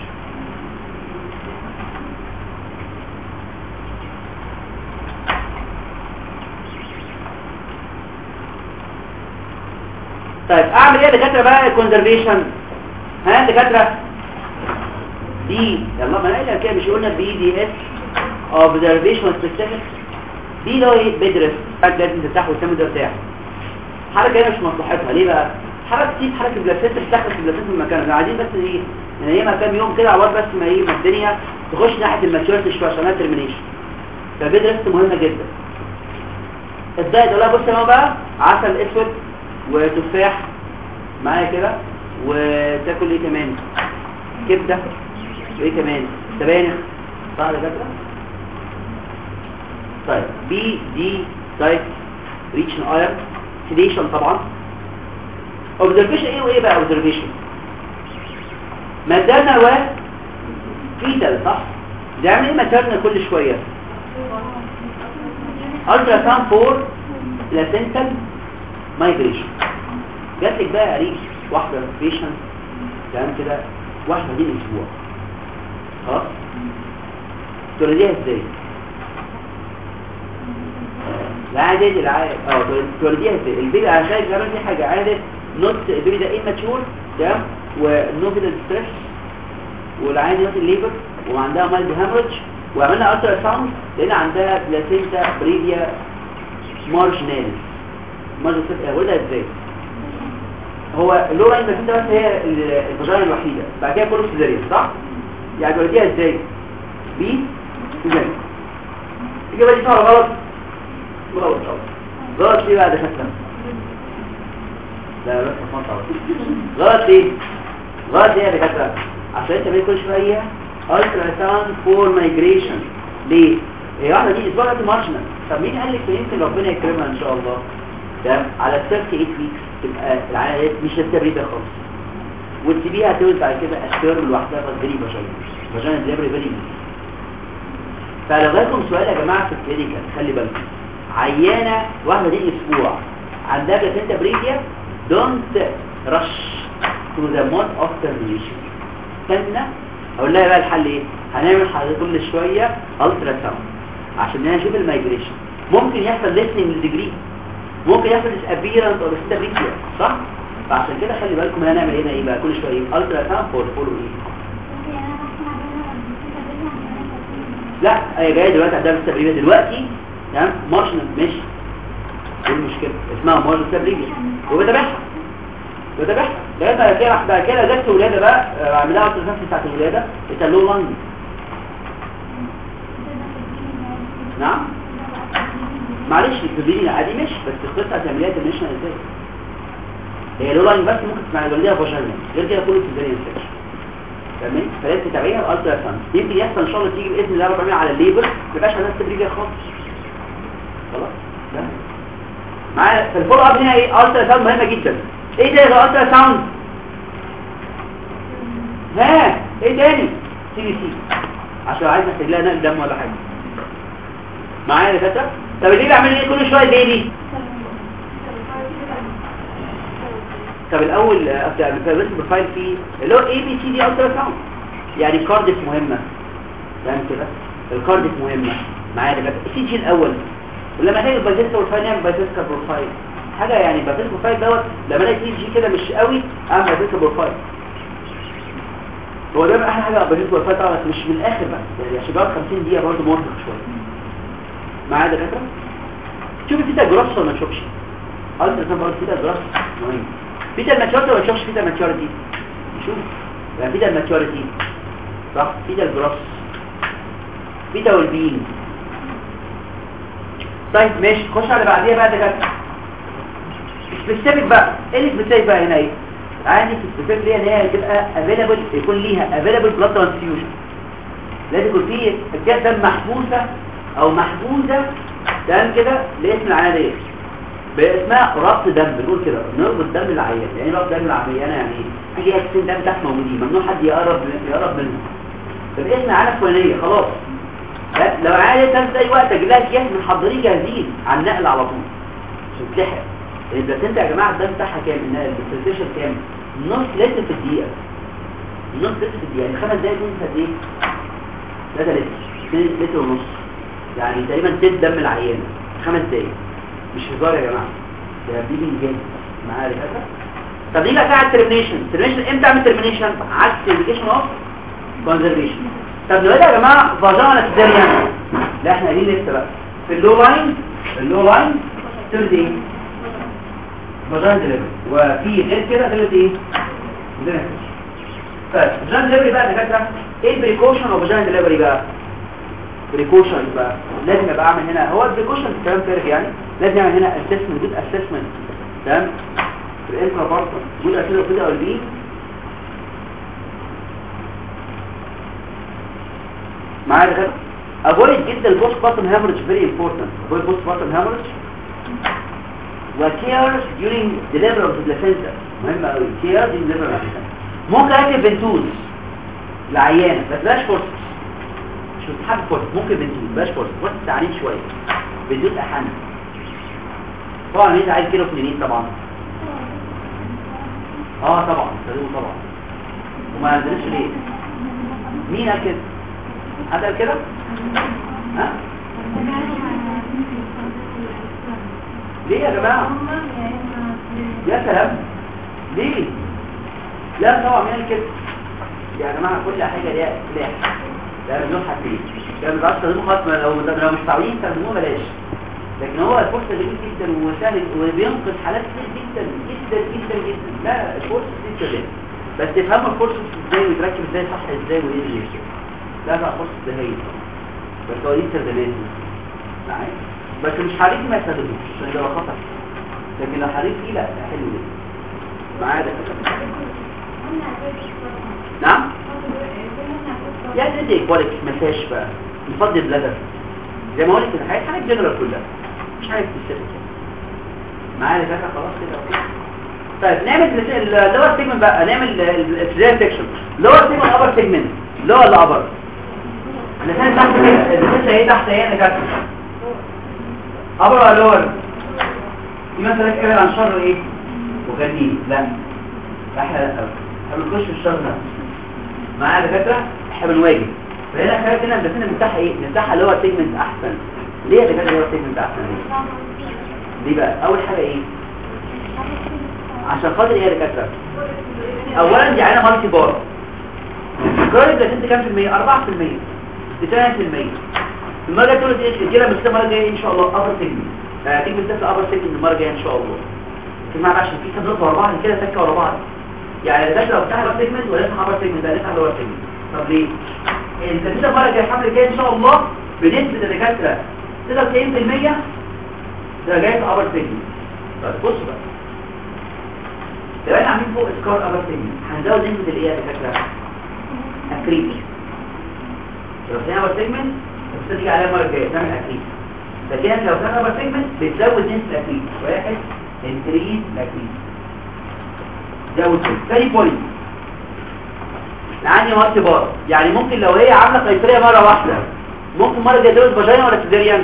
طيب اعمل ايه يا دكاتره بقى كونزرفيشن؟ ها دكاتره دي يلا ما نقولها كده مش قلنا بي دي اس اوبزرفيشن سبيسيفيك دي اللي هو ايه بيدرس لازم تفتح وتسمي ده بتاعه. حركه هنا مش مصلحتها ليه بقى؟ حركه تيجي حركه البلاسينتا تدخل البلاسينتا في مكانها عايزين بس ايه يعني هي كام يوم كده عوض بس ما ايه ما الدنيا تخش ناحيه الماتيوريتي شويه عشان ترمينيشن. فبيدرس مهمه جدا. ازاي تقول لها بص اهو بقى عسل اسود وتفاح معايا كده وتاكل ايه كمان كبده وايه كمان سبانخ صح يا دكاتره. طيب بي دي دايت ريتش ايرون سيديشن طبعا. اوبزرفيشن ايه وايه بقى اوبزرفيشن؟ ماتيرنال وفيتال صح. بيعمل ايه ماتيرنال كل شويه؟ الترا ساوند فور بلاسنتال مايجريشن. جات لك بقى قريب واحده بيشنت تمام كده واحده دي اسبوع خلاص تولديها ازاي؟ العادة تولديها ازاي؟ البيبي عشان كمان دي حاجه عادة نوت البيبي ده immature تمام ونو فيتال ستريس والعادة نوت الليبر وعندها مايلد هامرج وعملنا الترا ساوند لقينا عندها بلاسينتا بريفيا مارجناليس. ولدها ازاي؟ هو اللورا البلاسينتا بس هي الفاجينا الوحيده بعد كده كله سيزاريان صح؟ يعني تولديها ازاي؟ بي سيزاريان. الإجابة دي صح ولا غلط؟ غلط ليه بقى دكاتره؟ لا بس غلط ليه؟ غلط ليه يا دكاتره؟ عشان انت بتقول كل شويه الترا ساوند فور مايجريشن. ليه؟ هي واحده دي اسبوع دي مارشنال. طب مين قال لك يمكن ربنا يكرمها ان شاء الله تمام على 38 ويكس تبقى العينه مش هتبريده خالص وتسيبيها تولد بعد كده اشتر لوحدها غير فاجينا ديليفري فيري. فلو جالكم سؤال يا جماعه في الكلينيكال خلي بالكم عيانه واحده دي اسبوع عندها بلاسنتا بريفيا don't rush to the mode of termination. استنى اقول لها بقى الحل ايه؟ هنعمل حضرتك كل شويه الترا ساوند عشان نشوف المايجريشن. ممكن يحصل ليسننج للديجري، ممكن يحصل disappearance of the بريفيا، صح؟ فعشان كده خلي بالكم هنعمل هنا ايه بقى كل شويه الترا ساوند فولو ايه. لا هي جايه دلوقتي عندها السبريبيا دلوقتي تمام. مارشنال ماشي، ايه المشكله؟ اسمها مارشنال سبريبيا وبتابعها لغايه ما كده بقى كده جت ولاده بقى اعملها التنفس بتاعت الولاده اللو لانج. نعم معلش الكبيرين عادي مش بس القصه هتعمليها ترميشنال ازاي؟ هي لو لانج بس ممكن تسمع الوالديه فاجينال، غير كده كله سيزاريان سكشن. تمام. فلازم تتابعيها الالترا ساوند. يمكن يحصل ان شاء الله تيجي باذن الله رب العالمين على الليبر ما يبقاش عندها سبريبيا خالص. خلاص تمام. معايا في الفولو اب هنا ايه الترا ساوند مهمه جدا. ايه ده الالترا ساوند؟ ها ايه تاني؟ سي عشان عايز احتاج لها نقل دم ولا حاجه. معايا يا دكاتره؟ طب ليه بعمل ايه كل شويه دي؟ طب الاول الفيروس بروفايل فيه اللي هو اي بي سي دي الترا ساوند، يعني كارديف مهمه، فاهم كده؟ الكارديف مهمه معايا يا دكاتره. السي جي الاول ولما تيجي البايتسكا بروفايل نعمل بايتسكا بروفايل حاجه، يعني بايتسكا بروفايل دوت لما الاقي سي جي كده مش قوي اعمل بايتسكا بروفايل. هو ده احلى حاجه بايتسكا بروفايل طبعا، بس مش من الاخر بقى يعني عشان بقى 50 دقيقه برضه مرهق شويه. معايا يا دكاتره؟ شوف الفيتا جراس ولا ما تشوفش؟ الترا ساوند برضه فيتا جراس مهم. فيتا ماتيورتي ولا ما تشوفش فيتا ماتيورتي؟ شوف يعني فيتا ماتيورتي صح، فيتا الجراس، فيتا والبين. طيب ماشي خش على بعديها بقى دكاتره. سبيسيفيك بقى ايه السبيسيفيك بقى هنا ايه؟ عندي السبيسيفيك دي ان هي تبقى افيلابل، يكون ليها افيلابل بلاد ترانسفيوجن، لازم يكون في الكاس دم محبوسه او محجوزه تمام كده لاسم العيانه ديت اسمها ربط دم. بنقول كده نربط دم العيان. يعني ربط دم العيانه يعني ايه؟ في جهاز دم تحت موجودين ممنوع حد يقرب منه فباسم عيانه فلانيه خلاص. لو عايز تنزل اي وقت اجيب لها اكياس محضرين جاهزين على النقل على طول عشان تلحق. البلاتين يا جماعه الدم بتاعها كام؟ البلاتين كام؟ نص لتر في الدقيقه، نص لتر في الدقيقه. يعني 5 دقايق تنزل قد ايه؟ 3 لتر، 2 لتر ونص، يعني تقريبا تلت دم العيان 5 دقايق. مش هزار يا جماعه، ده بيجي جاي معايا كده. طب نيجي بقى على الترمينيشن. امتى اعمل ترمينيشن؟ عكس الانديكيشن اوف كونزرفيشن. طب دلوقتي يا جماعه فاجانا سيزاريان، لا احنا قايلين لسه بقى في اللو لاين ترد ايه؟ فاجانا ديليفري. وفي غير كده ترد ايه؟ طيب فاجانا ديليفري بقى دكاتره ايه البريكوشن اوف فاجانا ديليفري بقى؟ بريكوشن بقى لازم ابقى اعمل هنا، هو البريكوشن كلام فارغ يعني. لازم اعمل هنا اسسمنت، جود اسسمنت تمام في الانترا بارتن، جود اسسمنت كده والبي معايا كده. افويد جدا البوست بارتن هامرج، فيري امبورتنت. افويد بوست بارتن هامرج وكير during delivery of the placenta، مهم قوي كير during delivery of the placenta. ممكن اكتب بنتوز العيان بس بلاش فورس، مش بتحب فورس، ممكن بنتوز بلاش فورس، فورس تعليم شويه، بنتوز احن طبعا. انت عايز كيلو كلينين طبعا طبعا صدقوا طبعا. وما عندناش ليه؟ مين قال كده؟ حد قال كده؟ ها؟ ليه يا جماعه؟ يا سلام ليه؟ لا طبعا مين قال كده؟ يا جماعه كل حاجه ليها سلاح، ده ممنوع حاجتين، ده ما تعرفش تستخدموه خالص. لو مش متعودين تستخدموه بلاش. لكن هو الفرصه جميل جدا وسهل وبينقذ حالات كتير جدا جدا جدا جدا. لا الفرصه جدا بس تفهموا الفرصه ازاي وتركب ازاي صح ازاي وايه اللي يحصل. لا فرصه دهيه بس هو ليه استخدامات معايا، بس مش حريق ما يستخدموش عشان ده خطر. لكن لو حريق فيه لا حلو جدا معايا ده. نعم يعني دي كواليتي مساج بقى نفضل بلادر زي ما قلت الحاجات جنرال كلها مش عايز تستفيد معايا ده خلاص كده. طيب نعمل اللور سيجمنت بقى، نعمل الفلير سيكشن. لور سيجمنت ابر سيجمنت، لور ولا ابر؟ اللسان تحت كده، اللسان ايه تحت ايه يا دكاتره؟ ابر ولا لور؟ في مثلا ابعد عن شر ايه وغنيه، لا احنا بنخش في الشر ده معايا دكاتره، احنا بنواجه. فهنا خلينا كده بنفتح المفتاح ايه، نفتحها اللي هو سيجمنت احسن. ليه يا دكاتره اللي هو سيجمنت احسن ليه بقى؟ اول حاجه ايه؟ عشان خاطر ايه يا دكاتره؟ اولا دي عينه مالتي بار، الجرائد بلاتنت كام في المية؟ 4%، 9%. المره الجايه تقول ايه كده، بس المره الجايه ان شاء الله ابر سيجمنت، هتيجي بالذات ابر سيجمنت المره الجايه ان شاء الله. كمان عشان في كام نقطه ورا بعض كده تكه ورا بعض، يعني ده لو بتاع ابر سيجمنت ولا ابر سيجمنت ده لسه ابر سيجمنت. طب ليه؟ انت كده المره الجايه الحمل الجاي ان شاء الله بنسبه الدكاتره 96% ده جاي في ابر سيجمنت. طب بص بقى، لو احنا عاملين فوق سكار ابر سيجمنت هنزود نسبه الايه يا دكاتره؟ اكريت. لو كان ابر سيجمنت بتيجي عليها المره الجايه تعمل اكريت، لكن لو كان ابر سيجمنت بتزود نسبه الاكريت. واحد انكريز الاكريت، زود. ثاني بوينت، عندي مالتي بار، يعني ممكن لو هي عامله قيصريه مره واحده ممكن مره جايه تزود فاجينا ولا سيزاريان؟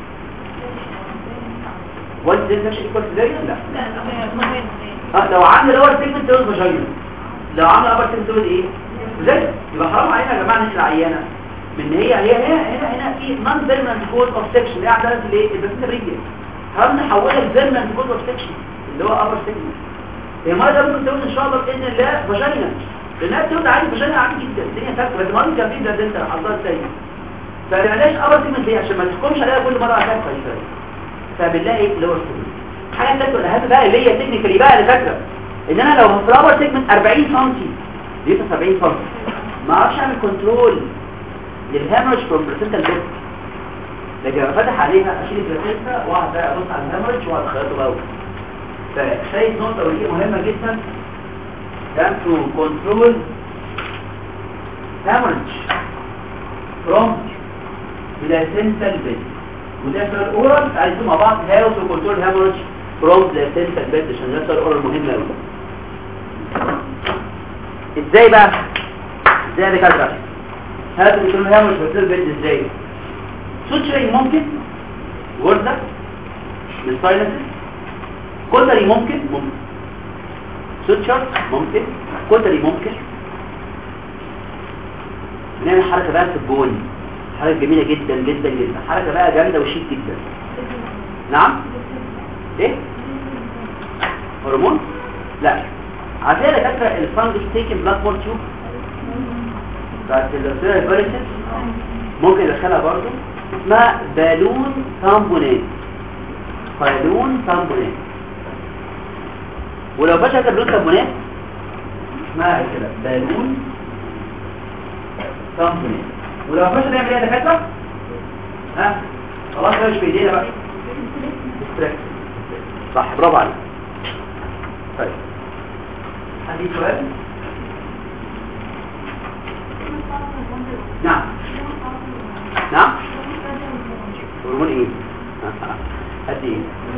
وانت ده مش ايكوال سيزاريان؟ لا لو عامله لور سيجمنت تزود فاجينا، لو عامله ابر سيجمنت تزود ايه؟ زي يبقى حرام علينا يا جماعه نشيل العيانه من هي هنا في نون بيرمننت كود اوف سكشن، ايه عندنا في الايه البسيطه بريجل، حرام نحولها لبيرمننت كود اوف سكشن اللي هو ابر سيجمنت. هي مره ممكن تزود ان شاء الله باذن الله فاجينا، لانها بتزود عادي فاجينا عادي جدا، الدنيا ثابته، بس ما كان في ده انت حضرتك سيء، فبلاش ابر سيجمنت ليه؟ عشان ما تحكمش عليها كل مره عشان فايده، فبنلاقي لور سيجمنت. الحاجه الثالثه والاهم بقى اللي هي تكنيكالي بقى اللي فاكره ان انا لو في الابر سيجمنت 40 سم دي 70 سم ما اعرفش اعمل كنترول للهامرج فروم بريسنتال بيت، لكن لو فتح عليها اشيل البريسنتا واقعد بقى ابص على الهامرج واقعد اخيطه بقى. فشايف نقطه ودي مهمه جدا، كان تو كنترول هامرج فروم بريسنتال بيت، وده في الاورال عايزين مع بعض هاو تو كنترول هامرج فروم بريسنتال بيت عشان ده الاورال مهم قوي. ازاي بقى؟ ازاي كده هذا بيكون هامش بتصير بيد ازاي؟ سوتشرينج ممكن، وردة للسايلنس، كوتري ممكن سوتشر ممكن، كوتري ممكن. بنعمل حركة بقى في الجون، حركة جميلة جدا جدا جدا، حركة بقى جامدة وشيك جدا. نعم؟ ايه؟ هرمون؟ لا، عشان دكاتره الفانجس تيكن بلاد بول تيوب بتاعت الفيروسيس ممكن يدخلها برضه، اسمها بالون تامبونات، بالون تامبونات. ولو فشلت بالون تامبونات اسمها كده بالون تامبونات. ولو فشل نعمل ايه يا دكاتره؟ خلاص مش بايدينا بقى، صح، برافو عليك. طيب عندي سؤال؟ نعم نعم هرمون ايه؟ قد ايه؟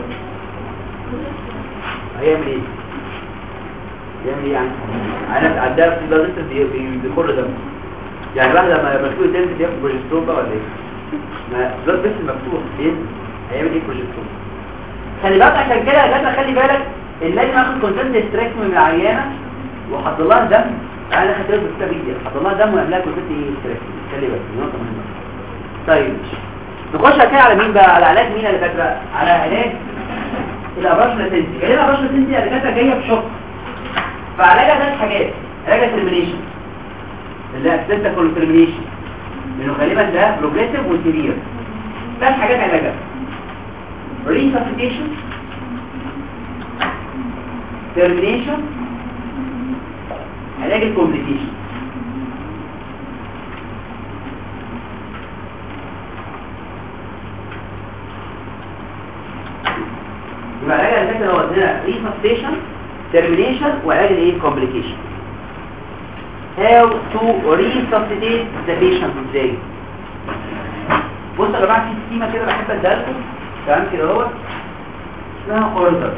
هيعمل ايه؟ يعمل ايه يعني؟ عندها في بلادت بكل دم، يعني واحد لما مفتوح تنزل ياخد بروجسترون بقى ولا ايه؟ ما بلاد بس المفتوح هيعمل ايه بروجسترون؟ خلي بالك عشان كده يا جدع، خلي بالك ان لازم اخد كونسنت استراكشن من العيانه وحط لها دم. انا خدت بالك بالتبيين حط لها دم وعملها كونسنت استراكشن، خلي بالك نقطه مهمه. طيب نخش كده على مين بقى؟ على علاج مين اللي فاكره؟ على علاج الابراج لاتنسي. يعني الابراج لاتنسي اللي كانت جايه بشوك، فعلاجها 3 حاجات. علاج الترمينيشن اللي هي اساسا كل ترمينيشن لانه غالبا ده بروجريسيف وسيفير. 3 حاجات علاجها: ريسابيتيشن، termination، علاج الكومبليكيشن. يبقى علاج الفكره هو عندنا resuscitation، termination، وعلاج الايه complication. how to resuscitate the patient ازاي؟ بصوا يا جماعه في سكيمه كده بحب اديها لكم، تمام كده اهوت، اسمها اوردر.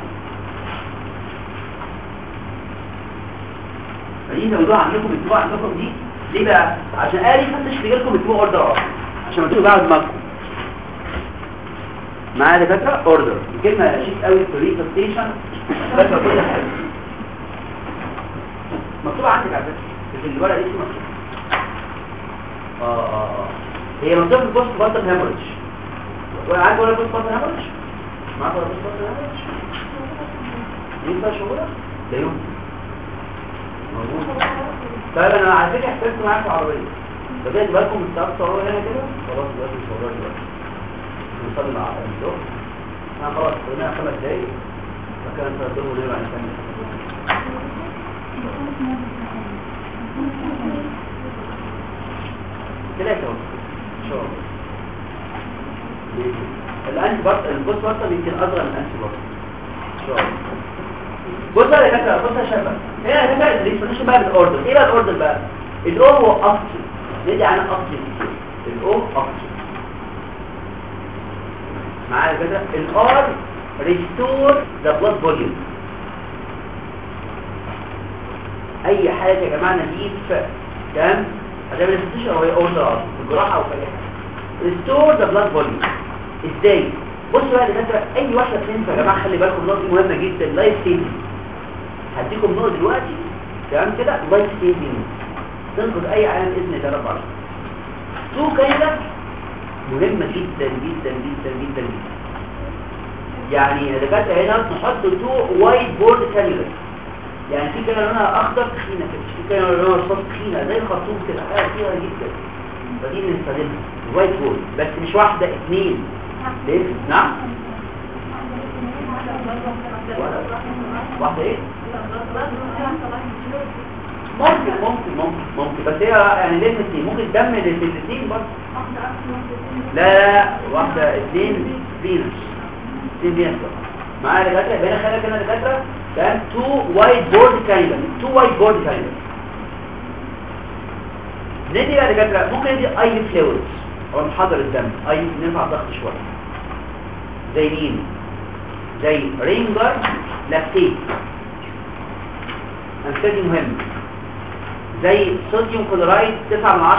فدي موضوع عندكم الاسبوع عندكم دي ليه بقى؟ عشان قال يفتش في جالكم الاسبوع اوردر اصلا، عشان ما تقولوا بقى دماغكم. معايا دكاتره اوردر كلمه شيك قوي في الريسبستيشن بس كل حاجه مكتوبه عندك على فكره في الورقه دي مكتوبه هي مكتوبه في البوست بارتم هيموريدج وعارف ولا بوست بارتم هيموريدج معاك ولا بوست بارتم هيموريدج ينفع شغله ده يوم موجود. طيب انا على فكره حسبت معاك في العربيه بدات بالكم الصوره هنا كده خلاص دلوقتي الصوره دلوقتي نصلي مع الدكتور خلاص قلنا 5 دقايق فكان تقدموا ليه بعد كده ثلاثة ان شاء الله الانتي بارت البوست بارت يمكن اصغر من الانتي بارت ان شاء الله. بص يا دكاتره بص يا شباب هنا هنبدا الريسبونشن بقى بالاوردر. ايه بقى الاوردر بقى؟ الاو هو اكتر ندي على اكتر الاو اكتر معايا كده. الار ريستور ذا بلاد فوليوم. اي حاجه يا جماعه نزيف تمام عشان ما ننساش هو اوردر في الجراحه او في اي حاجه. ريستور ذا بلاد فوليوم ازاي؟ بصوا بقى يا دكاتره اي واحده تنفع يا جماعه خلي بالكم النقطه دي مهمه جدا. لايف سيفنج هديكم نقطه دلوقتي تمام كده. لايف سيفنج تنقذ اي عيان باذن الله رب العالمين. تو كده مهمه جدا جدا جدا جدا جدا. يعني يا دكاتره هنا نحط تو وايت بورد كانيولا. يعني في كده لونها اخضر تخينه كده في كده لونها رصاص تخينه زي الخرطوم كده حاجه فيها جدا. فدي بنستخدمها وايت بورد بس مش واحده اثنين. ليه؟ نعم واحده ايه؟ ممكن بس هي يعني ليه اثنين ممكن دم للاثنين برضه. لا واحده اثنين فينس معايا دكاتره. يبقى انا خلي كده دكاتره تمام. تو وايت بورد كانيولا ندي بقى دكاتره ممكن ندي اي فلويدز او نحضر الدم اي نرفع الضغط شويه زي مين؟ زي رينجر لاكتيت انستيدي مهم زي صوديوم كلورايد 9/10%.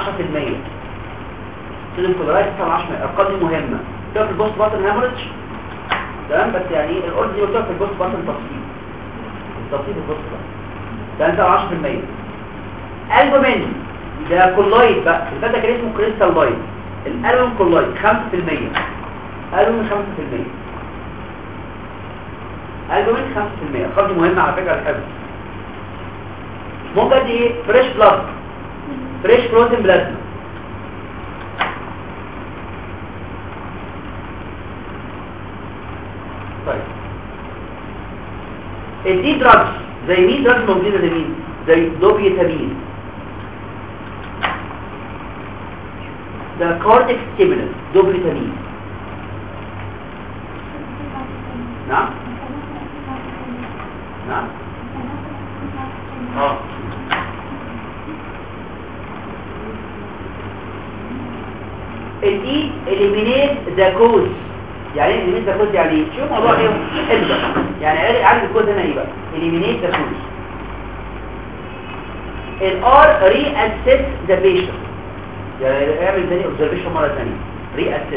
صوديوم كلورايد 9/10%. الارقام دي مهمه ده في البوست بارتم هيموريدج تمام. بس يعني الاورد دي قلتها في البوست بارتم التفصيل البوست بارتم ده 9/10%. البومين ده كولويد بقى البدا كان اسمه كريستال لايت. الالوم كولويد 5%. البومين 5%. البومين 5%. الارقام دي مهمه على فكره الحفظ. ممكن دي ايه؟ فريش بلاد فريش بروتين بلازما. طيب الدي دراجز زي مين؟ دراجز موجوده زي مين؟ زي دوبيتامين ده كارديك ستيمولانت دوبيتامين. نعم الاي اليمينيت ذا كوز. يعني ايه اليمينيت ذا كوز؟ يعني شوف موضوع ايه ابدا يعني عارف الكود هنا ايه بقى؟ اليمينيت ذا كوز. الار ري اسيس ذا بيشنت يعني اعمل تاني اوبزرفيشن مره ثانيه ري اسيس.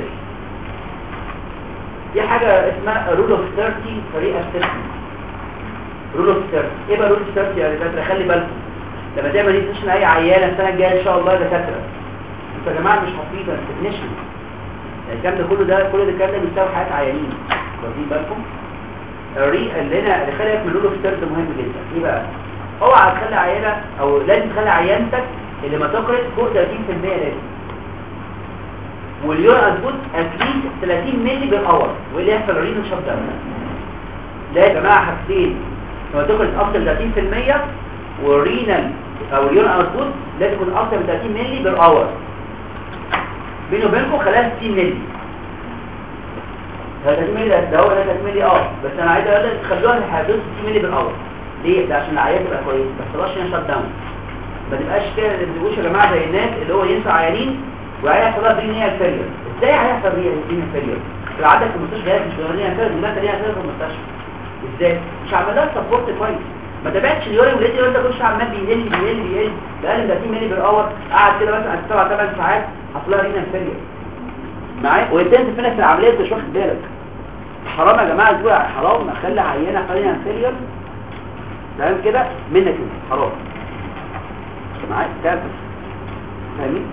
دي حاجه اسمها رول اوف 30 ري اسيس. رول اوف 30 ايه بقى رول اوف 30 يا دكاتره؟ خلي بالكم لما تعمل دي تشن اي عيانه السنه الجايه ان شاء الله دكاتره انتوا يا جماعه مش حافظين التكنيشن الكلام ده كل ده الكلام ده بيساوي حياه عيانين. واخدين بالكم؟ اللي خلي بالك من رول اوف 30 مهم جدا. ايه بقى؟ اوعى تخلي عيانه او لازم تخلي عيانتك اللي ما تقرأ فوق 30% لازم. واليورين اوتبوت اتليست 30 مللي بالأور. واللي يحصل رينال شوت داون. لا يا جماعه حاجتين لما تقرأ اكتر 30% والرينال او اليورين اوتبوت لازم يكون اكتر من 30 مللي بالأور. بيني وبينكم خلاها 60 مللي. 30 مللي ده هو 30 مللي بس انا عايز اقول لك تخلوها لحد 60 مللي بالأور. ليه؟ ده عشان العيان تبقى كويس ما تحصلش هنا شوت داون. ما تبقاش كده اللي بتقولش يا جماعه زي الناس اللي هو ينسى عيانين وهيحصل لها برينيال فيلير. ازاي هيحصل برينيال فيلير؟ لو عندك في المستشفى هي مش برينيال فيلير دي مثلا ليها في المستشفى. ازاي؟ مش عامل لها سبورت كويس. ما تابعتش اليورين ولقيت انت كل شويه عمال بيقل بقى 30 مللي بالأور قاعد كده مثلا 7 8 ساعات حصل لها برينيال فيلير. معايا؟ وانت فينا في العمليه انت مش واخد بالك. حرام يا جماعه تقول حرام اخلي عينه خليها انفيريور تمام كده منك انت حرام معاك كافر فاهمين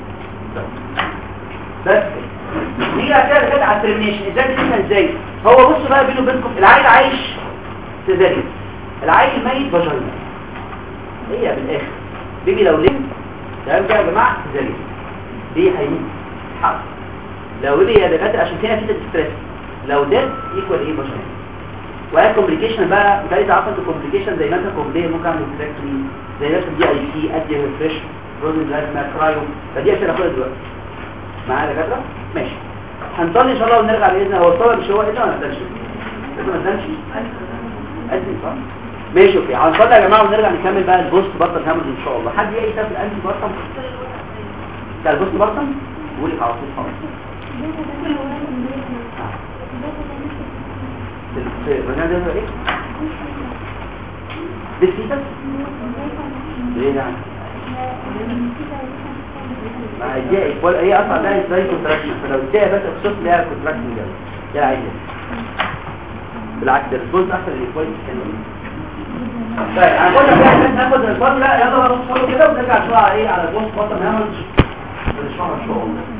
بس نيجي بقى كده على الترمينيشن ازاي تفهم ازاي هو بصوا بقى بينه وبينكم العيل عايش سيزاريان العيل ميت فاجينا هي بالاخر بيجي لو لم تمام كده يا جماعه سيزاريان دي هيموت حق لو ليه يا دكاتره عشان كده في ستريس لو ده ايكوال ايه فاجينا وهي كومبليكيشن بقى انت عارفه الكومبليكيشن زي ما انت كومبليه ممكن اعمل تراكتوري زي مثلا دي اي سي ادي ريفريش بروزن لازمه كرايو فدي اشياء خالص دلوقتي معايا دكاتره ماشي هنصلي ان شاء الله ونرجع باذن هو الصلاه مش هو ايه ده ولا ده ما تنساش ادي صح ماشي اوكي هنصلي يا جماعه ونرجع نكمل بقى البوست بطل هامل ان شاء الله حد ايه يسال الانتي بطل ده البوست بطل قول لي على طول خالص المكان ده ايه بالسيتس ليه يعني ما دي ولا هي اصلا ده ازاي كونتراكشن فلو اديها بس اقصد لها كونتراكشن ده يا عيني بالعكس الريسبونس احسن اللي كويس كان طيب هنقول لك بقى ناخد الفضل لا يلا بقى نوصل كده ونرجع شويه على ايه على البوست بطل نعمل نشرح ان شاء الله